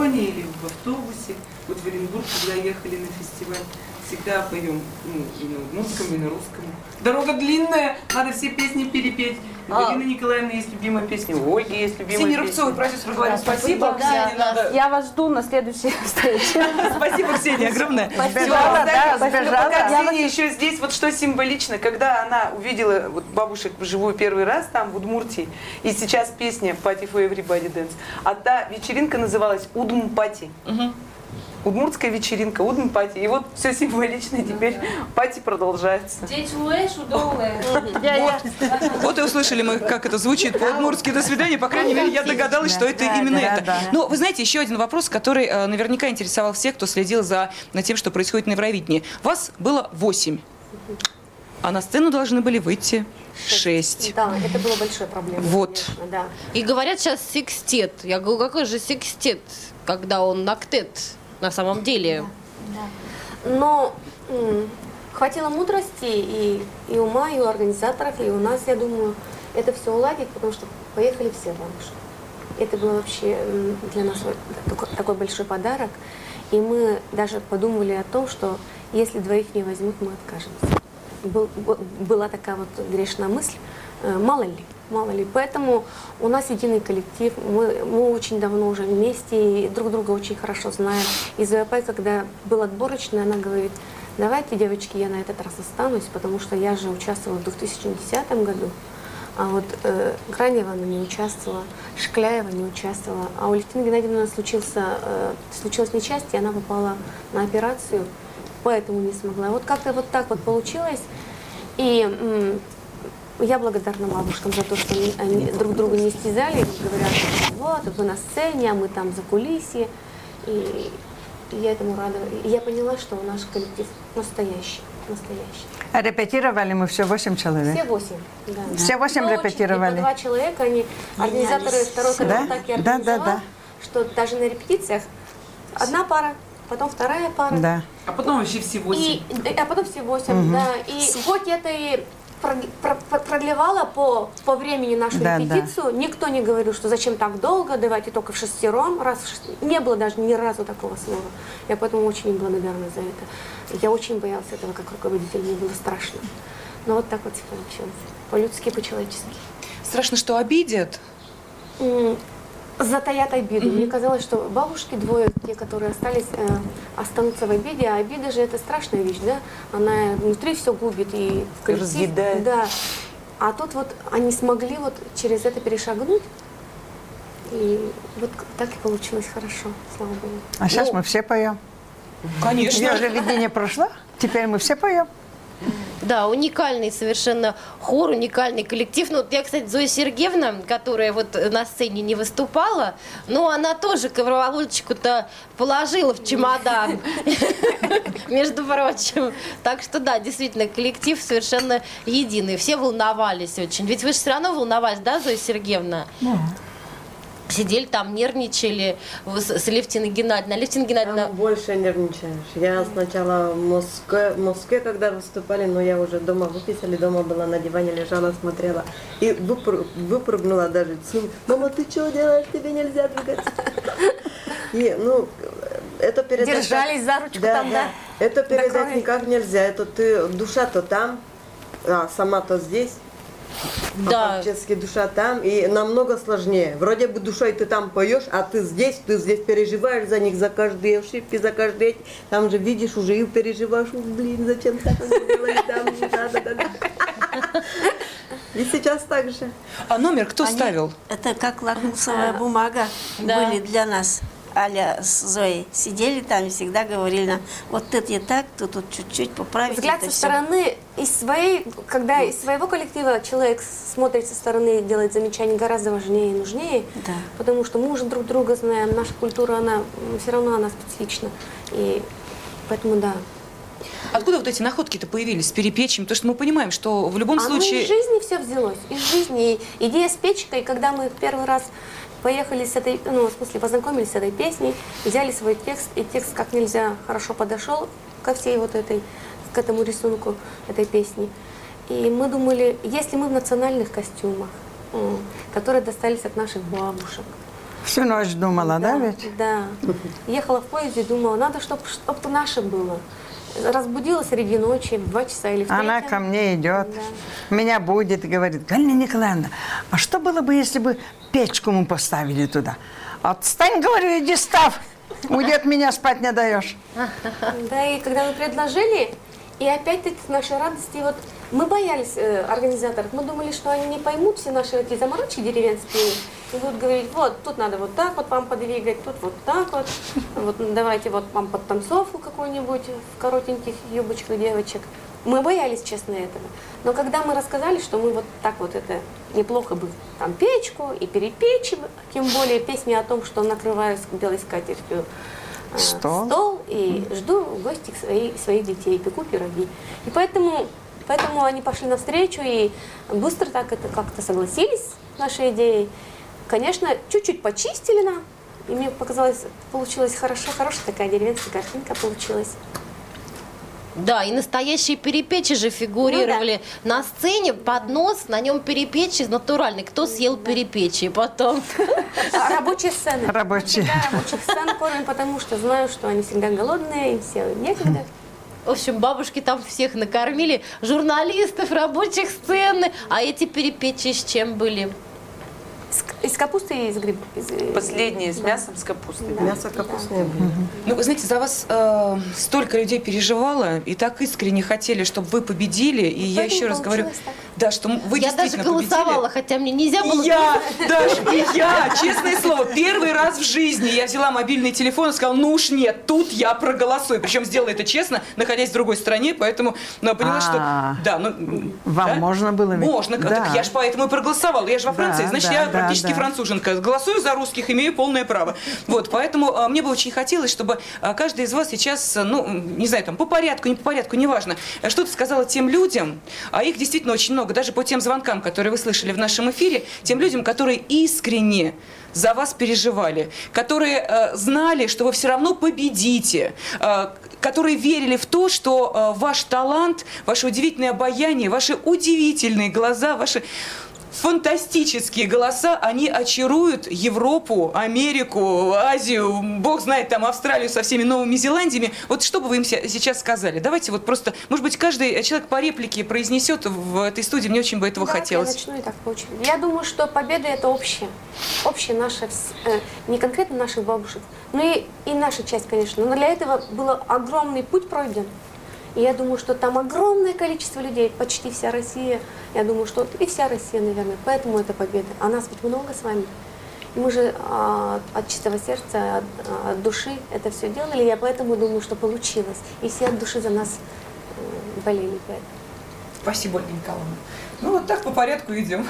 вагоне или в автобусе, вот в Оренбург, когда ехали на фестиваль, всегда поем, ну, и на удмуртском, и на русском. Дорога длинная, надо все песни перепеть. У А. Галины Николаевны есть любимая песня, у Ольги есть любимая Ксения песня. Рубцова, продюсер, говорит спасибо. Да, Ксения, надо... Я вас жду на следующей встрече. Спасибо, Ксения, огромное. Сбежала, да, сбежала. Пока Я Ксения еще здесь, вот что символично, когда она увидела вот бабушек вживую первый раз там, в Удмуртии, и сейчас песня «Party for Everybody Dance», а та вечеринка называлась «Удм-пати». Удмуртская вечеринка, Удм-пати. И вот все символично, теперь пати продолжается. Вот и услышали мы, как это звучит по-удмуртски. До свидания. По крайней мере, я догадалась, что это именно это. Но вы знаете, еще один вопрос, который э, наверняка интересовал всех, кто следил за тем, что происходит на Евровидении. Вас было восемь, а на сцену должны были выйти шесть. Да, это была большая проблема. Вот. Конечно, да. И говорят сейчас секстет. Я говорю, какой же секстет, когда он октет на самом деле? Но м, хватило мудрости и, и ума, и у организаторов, и у нас, я думаю, это все уладить, потому что поехали все бабушки. Это было вообще м, для нас вот такой, такой большой подарок. И мы даже подумали о том, что если двоих не возьмут, мы откажемся. Был, была такая вот грешная мысль, э, мало ли. Мало ли. Поэтому у нас единый коллектив, мы, мы очень давно уже вместе и друг друга очень хорошо знаем. И Зояпай, когда был отборочный, она говорит: давайте, девочки, я на этот раз останусь, потому что я же участвовала в две тысячи десятом году, а вот э, Гранева она не участвовала, Шкляева не участвовала, а у Левтины Геннадьевны случился, э, случилось несчастье, она попала на операцию, поэтому не смогла. Вот как-то вот так вот получилось. И м- я благодарна бабушкам за то, что они, они друг друга не стязали, говорят: вот, вы на сцене, а мы там за кулисье. И, и я этому рада. И я поняла, что наш коллектив настоящий, настоящий. А репетировали мы все восемь человек? Все восемь, да. Все восемь Но репетировали? Очень, по два человека, они, организаторы второй канал, Да? так и Да, организовал, да, да. что даже на репетициях одна пара, потом вторая пара. Да. А потом вообще все восемь. И, а потом все восемь, Мгм. да. И хоть это и продлевала по, по времени нашу Да, репетицию, никто не говорил, что зачем так долго, давайте только в шестером. Раз в шест... Не было даже ни разу такого слова. Я поэтому очень им благодарна за это. Я очень боялась этого как руководитель, мне было страшно. Но вот так вот все получилось. По-людски, по-человечески. Страшно, что обидят? М, Затаят обиду. Мне казалось, что бабушки двое, те, которые остались, э, останутся в обиде, а обида же это страшная вещь, да? Она внутри все губит и в коллектив. Разъедает. Да. А тут вот они смогли вот через это перешагнуть, и вот так и получилось хорошо, слава Богу. А сейчас Ну, мы все поем. Конечно. Я уже видение прошло, теперь мы все поем. Да, уникальный совершенно хор, уникальный коллектив. Ну, вот я, кстати, Зоя Сергеевна, которая вот на сцене не выступала, но она тоже ковроволочку-то положила в чемодан, между прочим. Так что да, действительно, коллектив совершенно единый. Все волновались очень. Ведь вы же все равно волновались, да, Зоя Сергеевна? Да. Сидели там, нервничали с, с Левтиной Геннадьевной. Левтина Геннадьевна... Там больше нервничаешь. Я сначала в Москве, в Москве, когда выступали, но я уже дома выписали, дома была на диване, лежала, смотрела. И выпры- выпрыгнула даже сын. Мама, ты что делаешь? Тебе нельзя двигаться. И, ну, это передать... Держались за ручку да, там, да. да? Это До передать крови. никак нельзя. Это ты, душа-то там, а сама-то здесь. Да. А фактически душа там, и намного сложнее. Вроде бы душой ты там поешь, а ты здесь, ты здесь переживаешь за них, за каждые ошибки, за каждый эти. Там же видишь уже и переживаешь, блин, зачем так они делали, там не надо, да, да. И сейчас так же. А номер кто Они- ставил? Это как лакмусовая бумага Да. были для нас. Аля с Зоей сидели там и всегда говорили нам: вот это и так, то тут чуть-чуть поправить. Взгляд это со всё». стороны из своей, когда из своего коллектива человек смотрит со стороны и делает замечания, гораздо важнее и нужнее, Да. потому что мы уже друг друга знаем, наша культура, она все равно она специфична, и поэтому да. Откуда вот эти находки-то появились с перепечем? Потому что мы понимаем, что в любом Оно случае... из жизни все взялось, из жизни. И идея с печкой, когда мы первый раз поехали с этой, ну, в смысле, познакомились с этой песней, взяли свой текст, и текст как нельзя хорошо подошел ко всей вот этой, к этому рисунку этой песни. И мы думали, если мы в национальных костюмах, м, которые достались от наших бабушек, Всю ночь думала, да, ведь? Да. Ехала в поезде, думала, надо, чтобы чтоб наше было. Разбудилась среди ночи в два часа или в три. Она ко мне идет, да. Меня будет и говорит: Галина Николаевна, а что было бы, если бы печку мы поставили туда? Отстань, говорю, иди став. Уйди от меня, спать не даешь. Да, и когда мы предложили, и опять-таки к нашей радости, вот мы боялись э, организаторов, мы думали, что они не поймут все наши эти заморочки деревенские, и будут говорить, вот, тут надо вот так вот вам подвигать, тут вот так вот, вот давайте вот вам подтанцовку какую-нибудь в коротеньких юбочках девочек. Мы боялись, честно, этого. Но когда мы рассказали, что мы вот так вот это неплохо бы там печку и перепечь, тем более песни о том, что накрываю с белой скатертью э, стол. стол и жду в гости своих, своих детей, пеку пироги. И поэтому, поэтому они пошли навстречу и быстро так это как-то согласились с нашей идеей. Конечно, чуть-чуть почистили нам, и мне показалось, получилась хорошо, хорошая такая деревенская картинка получилась. Да, и настоящие перепечи же фигурировали ну, да. на сцене, поднос, на нем перепечи натуральный. Кто съел перепечи потом? А рабочие сцены. Рабочие. Всегда рабочих сцен кормим, потому что знаю, что они всегда голодные, им все некогда. В общем, бабушки там всех накормили, журналистов, рабочих сцены. А эти перепечи с чем были? Из капусты и из грибов. Последние с мясом, с капустой. Да. Мясо капустное. Да. Ну, вы знаете, за вас э, столько людей переживало и так искренне хотели, чтобы вы победили. И ну, я еще раз говорю, так. да, что вы я действительно даже голосовала, победили. Хотя мне нельзя было. И я, даже и я, честное слово, первый раз в жизни я взяла мобильный телефон и сказала, ну уж нет, тут я проголосую. Причем сделала это честно, находясь в другой стране, поэтому ну, поняла, что да, ну вам да? можно было ведь? Можно, да. Так я же поэтому и проголосовала. Я же во Франции, да, значит, да, я да, практически да. француженка. Голосую за русских, имею полное право. Вот, поэтому а, мне бы очень хотелось, чтобы а, каждый из вас сейчас, ну, не знаю, там, по порядку, не по порядку, неважно, что-то сказала тем людям, а их действительно очень много, даже по тем звонкам, которые вы слышали в нашем эфире, тем людям, которые искренне за вас переживали, которые э, знали, что вы все равно победите, э, которые верили в то, что э, ваш талант, ваше удивительное обаяние, ваши удивительные глаза, ваши фантастические голоса, они очаруют Европу, Америку, Азию, бог знает, там, Австралию со всеми Новыми Зеландиями. Вот что бы вы им сейчас сказали? Давайте вот просто, может быть, каждый человек по реплике произнесет в этой студии, мне очень бы этого Давайте хотелось. Я начну и так по очереди. Я думаю, что победа это общая. Общая наша, э, не конкретно наших бабушек, но и, и наша часть, конечно. Но для этого был огромный путь пройден. И я думаю, что там огромное количество людей, почти вся Россия. Я думаю, что и вся Россия, наверное. Поэтому это победа. А нас ведь много с вами. И мы же а, от чистого сердца, от, от души это все делали. Я поэтому думаю, что получилось. И все от души за нас э, болели. Поэтому. Спасибо, Ольга Николаевна. Ну вот так по порядку идем.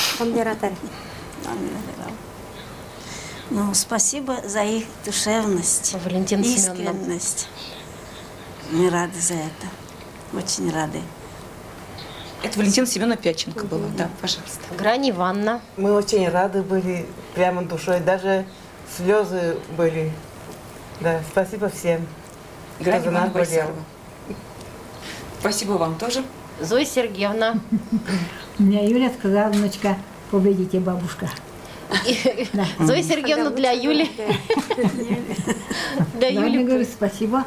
Ну, спасибо за их душевность, Валентина искренность. Мы рады за это. Очень рады. Это Валентина Семеновна Пяченко была. Да, пожалуйста. Грань Ивановна. Мы очень рады были, прямо душой. Даже слезы были. Да, спасибо всем, Грань кто за нас болел. Спасибо вам тоже. Зоя Сергеевна. Мне Юля сказала, внучка, победите, бабушка. Зоя Сергеевна для Юли. Для Юли. Говорю, спасибо.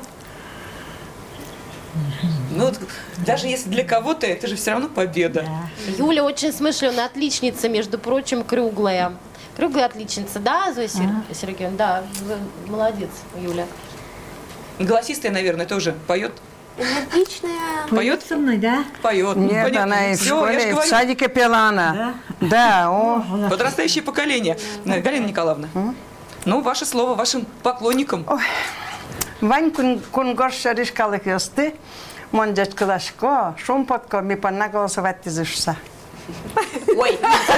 Ну, вот, даже если для кого-то, это же все равно победа. Да. Юля очень смышленая, отличница, между прочим, круглая. Круглая отличница, да, Зоя а. Сергеевна? Да, молодец, Юля. Голосистая, наверное, тоже поет. Отличная. Поет? Со мной, да? Поет. Нет, Понятно. она и в Все, школе, и в садике пела она. Да? Да, о. Подрастающее поколение. Да. Галина Николаевна, а? ну, ваше слово вашим поклонникам. Ой. Вань кунгорша решкалык ёсты, монджач калашко, шумпотко, ми панна голосовать тизышса. Ой.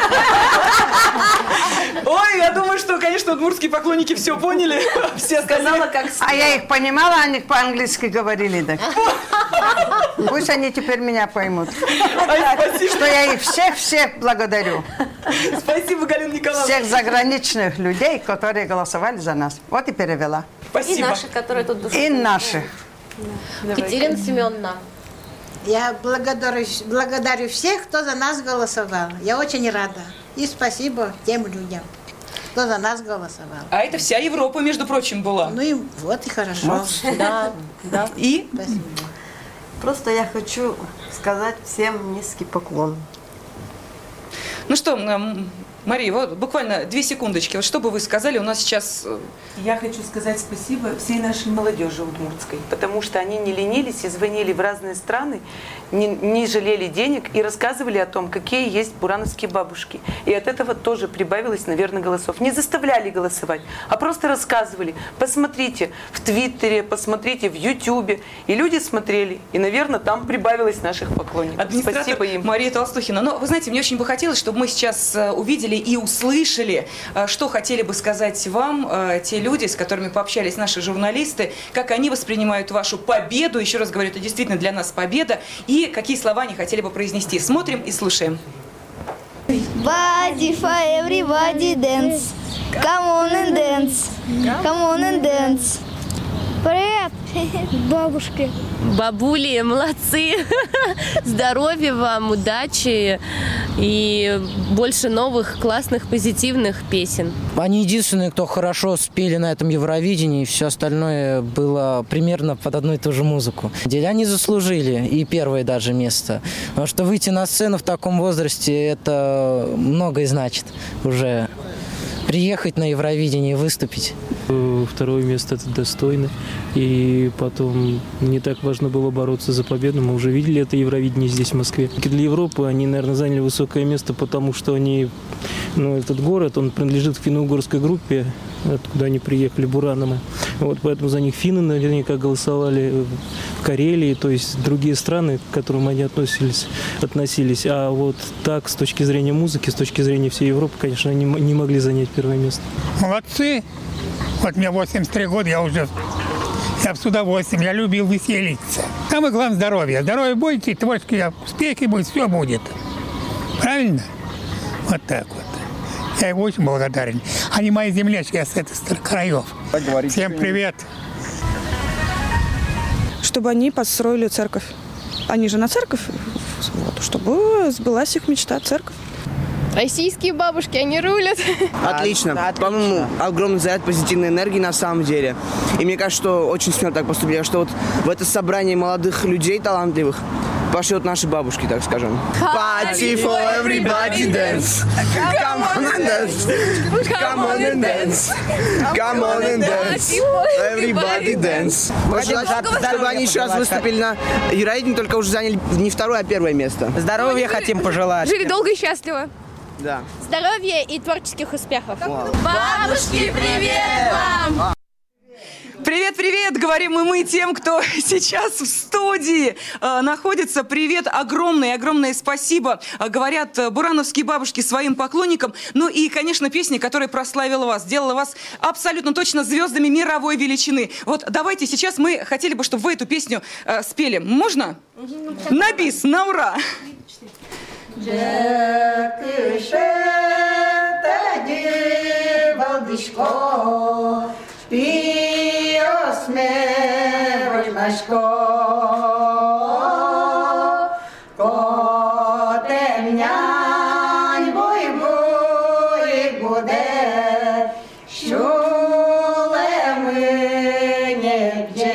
Ой, я думаю, что, конечно, удмуртские поклонники все поняли. Все сказала, как А я их понимала, они по-английски говорили. Так. Пусть они теперь меня поймут. Ой, что я их всех-всех благодарю. Спасибо, Галина Николаевна. Всех заграничных людей, которые голосовали за нас. Вот и перевела. Спасибо. И наши, которые тут душой. И наши. Да. Катерина Семеновна. Я благодарю, благодарю всех, кто за нас голосовал. Я очень рада. И спасибо тем людям. Кто за нас голосовал? А это вся Европа, между прочим, была. Ну и вот и хорошо. Да, да. И? Спасибо. Просто я хочу сказать всем низкий поклон. Ну что, м, Мария, вот буквально две секундочки. Вот что бы вы сказали, у нас сейчас... э, Я хочу сказать спасибо всей нашей молодежи удмуртской, потому что они не ленились и звонили в разные страны, не, не жалели денег и рассказывали о том, какие есть бурановские бабушки. И от этого тоже прибавилось, наверное, голосов. Не заставляли голосовать, а просто рассказывали. Посмотрите в Твиттере, посмотрите в Ютубе. И люди смотрели, и, наверное, там прибавилось наших поклонников. Администратор Спасибо им. Мария Толстухина. Но, вы знаете, мне очень бы хотелось, чтобы мы сейчас э, увидели и услышали, э, что хотели бы сказать вам э, те люди, с которыми пообщались наши журналисты, как они воспринимают вашу победу. Еще раз говорю, это действительно для нас победа. И какие слова они хотели бы произнести. Смотрим и слушаем. Body for everybody dance. Come on and dance. Come on and dance. Привет, бабушки. Бабули, молодцы! Здоровья вам, удачи и больше новых классных, позитивных песен. Они единственные, кто хорошо спели на этом Евровидении, и все остальное было примерно под одну и ту же музыку. Они заслужили и первое даже место. Потому что выйти на сцену в таком возрасте, это многое значит уже. Приехать на Евровидение, выступить. Второе место это достойно. И потом не так важно было бороться за победу. Мы уже видели это Евровидение здесь, в Москве. Для Европы они, наверное, заняли высокое место, потому что они, ну, этот город, он принадлежит к финно-угорской группе, откуда они приехали, Бураномы. Вот, поэтому за них финны наверняка голосовали, в Карелии, то есть другие страны, к которым они относились, относились. А вот так, с точки зрения музыки, с точки зрения всей Европы, конечно, они не могли занять первое место. Молодцы! Вот мне восемьдесят три года, я уже я с удовольствием, я любил веселиться. Самое главное здоровье. Здоровье будете, творческие успехи будет, все будет. Правильно? Вот так вот. Я им очень благодарен. Они мои землячки, я с этих краев. Всем привет. Чтобы они построили церковь. Они же на церковь, вот, чтобы сбылась их мечта, церковь. Российские бабушки, они рулят. Отлично. Да, по-моему, огромный заряд позитивной энергии на самом деле. И мне кажется, что очень смело так поступили, что вот в это собрание молодых людей талантливых пошли вот наши бабушки, так скажем. Party for everybody dance. Come on and dance. Come on and dance. Come on and dance. Everybody dance. Чтобы они еще раз выступили на Евровидении, только уже заняли не второе, а первое место. Здоровья хотим пожелать. Жили долго и счастливо. Да. Здоровья и творческих успехов. Бабушки, привет вам! Привет-привет, говорим и мы тем, кто сейчас в студии э, находится. Привет, огромное, огромное спасибо, э, говорят э, бурановские бабушки своим поклонникам. Ну и, конечно, песня, которая прославила вас, сделала вас абсолютно точно звездами мировой величины. Вот давайте сейчас мы хотели бы, чтобы вы эту песню э, спели. Можно? На бис, на ура! Piosme voľmaško, kotemňaň boj boj bude, šule my niekde.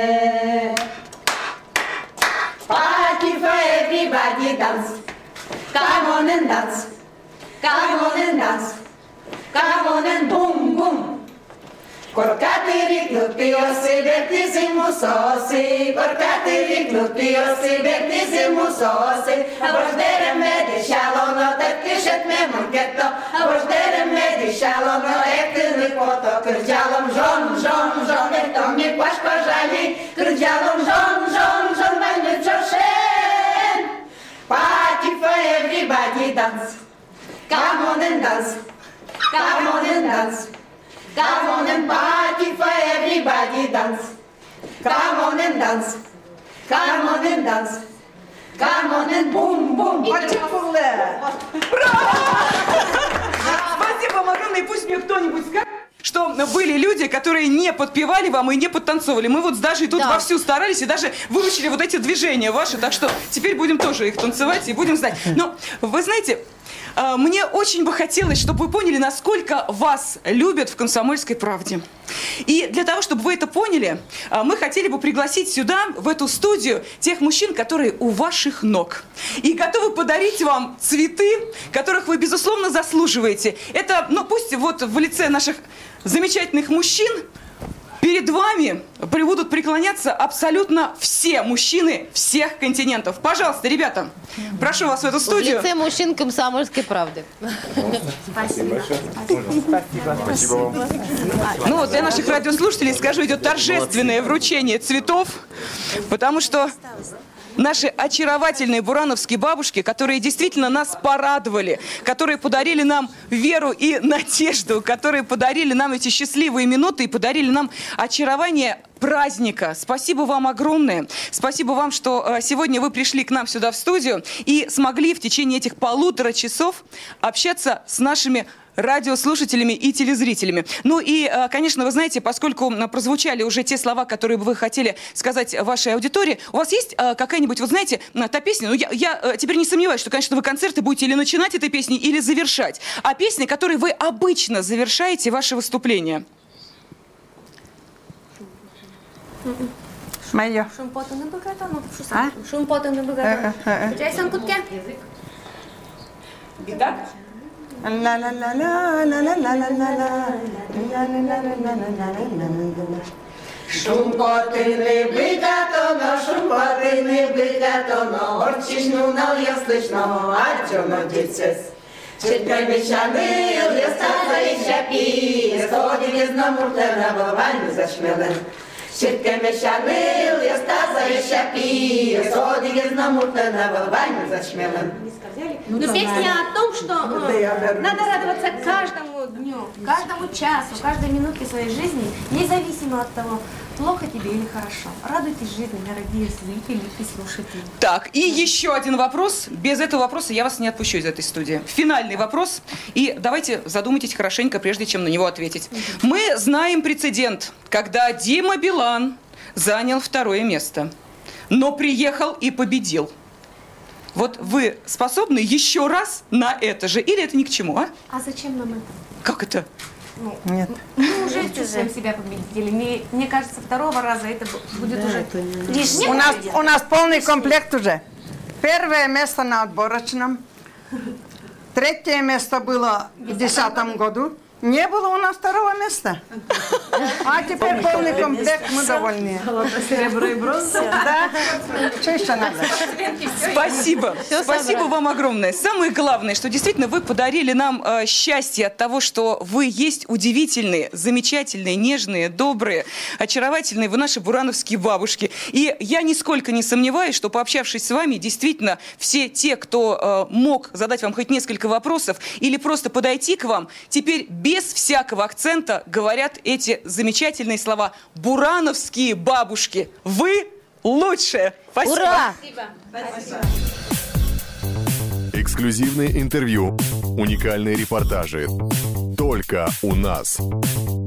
Party for everybody dance, come on and dance, come on and dance, come on and boom boom. Korkatiri klupiosi, bertizimu sosi, korkatiri klupiosi, bertizimu sosi, a božderem vedi šalono, tak kišet me munketo, a božderem vedi šalono, ektili koto, krđalom žon, žon, žon, eto mi paš pažali, krđalom žon, žon, žon, vajme čošen. Party for everybody dance, come on and dance, come on and dance. Come on and party for everybody dance. Come on and dance. Come on and dance. Come on and boom boom. Спасибо вам огромное, и пусть мне кто-нибудь скажет, что были люди, которые не подпевали вам и не подтанцовывали. Мы вот даже и тут Да. вовсю старались и даже выучили вот эти движения ваши, так что теперь будем тоже их танцевать и будем знать. Но вы знаете, А, Мне очень бы хотелось, чтобы вы поняли, насколько вас любят в «Комсомольской правде». И для того, чтобы вы это поняли, а, мы хотели бы пригласить сюда, в эту студию, тех мужчин, которые у ваших ног. И готовы подарить вам цветы, которых вы, безусловно, заслуживаете. Это, ну, пусть вот в лице наших замечательных мужчин перед вами будут преклоняться абсолютно все мужчины всех континентов. Пожалуйста, ребята, прошу вас в эту студию. В лице мужчин «Комсомольской правды». Спасибо. Спасибо. Спасибо вам. Ну вот для наших радиослушателей, скажу, идет торжественное вручение цветов, потому что наши очаровательные бурановские бабушки, которые действительно нас порадовали, которые подарили нам веру и надежду, которые подарили нам эти счастливые минуты и подарили нам очарование праздника. Спасибо вам огромное. Спасибо вам, что сегодня вы пришли к нам сюда в студию и смогли в течение этих полутора часов общаться с нашими радиослушателями и телезрителями. Ну и, конечно, вы знаете, поскольку прозвучали уже те слова, которые бы вы хотели сказать вашей аудитории, у вас есть какая-нибудь, вот знаете, та песня, ну я, я теперь не сомневаюсь, что, конечно, вы концерты будете или начинать этой песней, или завершать, а песни, которой вы обычно завершаете ваше выступление. Мое. Шумпотаны богатону. Шумпотаны богатону. Джейсон Кутке. Итак. La la la la la la la la la la. Шумпотыны богатону, шумпотыны богатону, орчишну нал я слышно, а чё дитес. Четкой мечаны, я стала и шапи, сходи без намуртена, волвань зашмелен. Четкой мечаны, я стала и шапи, сходи без намуртена, волвань зашмелен. Но песня о том, что э, надо радоваться каждому дню, каждому часу, каждой минутке своей жизни, независимо от того, плохо тебе или хорошо. Радуйтесь жизни, дорогие зрители и слушатели. Так, и еще один вопрос. Без этого вопроса я вас не отпущу из этой студии. Финальный вопрос. И давайте задумайтесь хорошенько, прежде чем на него ответить. Мы знаем прецедент, когда Дима Билан занял второе место, но приехал и победил. Вот вы способны еще раз на это же? Или это ни к чему, а? А зачем нам это? Как это? Ну, Нет. Мы уже чувствуем себя победителями. Мне, мне кажется, второго раза это будет да, уже лишнее. У нас, у нас полный комплект уже. Первое место на отборочном. Третье место было в две тысячи десятом году. Не было у нас второго места. А теперь полный комплект, мы довольны. Серебро и бронза. Да. Что еще надо? Спасибо. Спасибо вам огромное. Самое главное, что действительно вы подарили нам э, счастье от того, что вы есть удивительные, замечательные, нежные, добрые, очаровательные вы наши бурановские бабушки. И я нисколько не сомневаюсь, что, пообщавшись с вами, действительно все те, кто э, мог задать вам хоть несколько вопросов или просто подойти к вам, теперь без Без всякого акцента говорят эти замечательные слова. Бурановские бабушки. Вы лучшие. Спасибо. Ура! Спасибо. Эксклюзивные интервью, уникальные репортажи. Только у нас.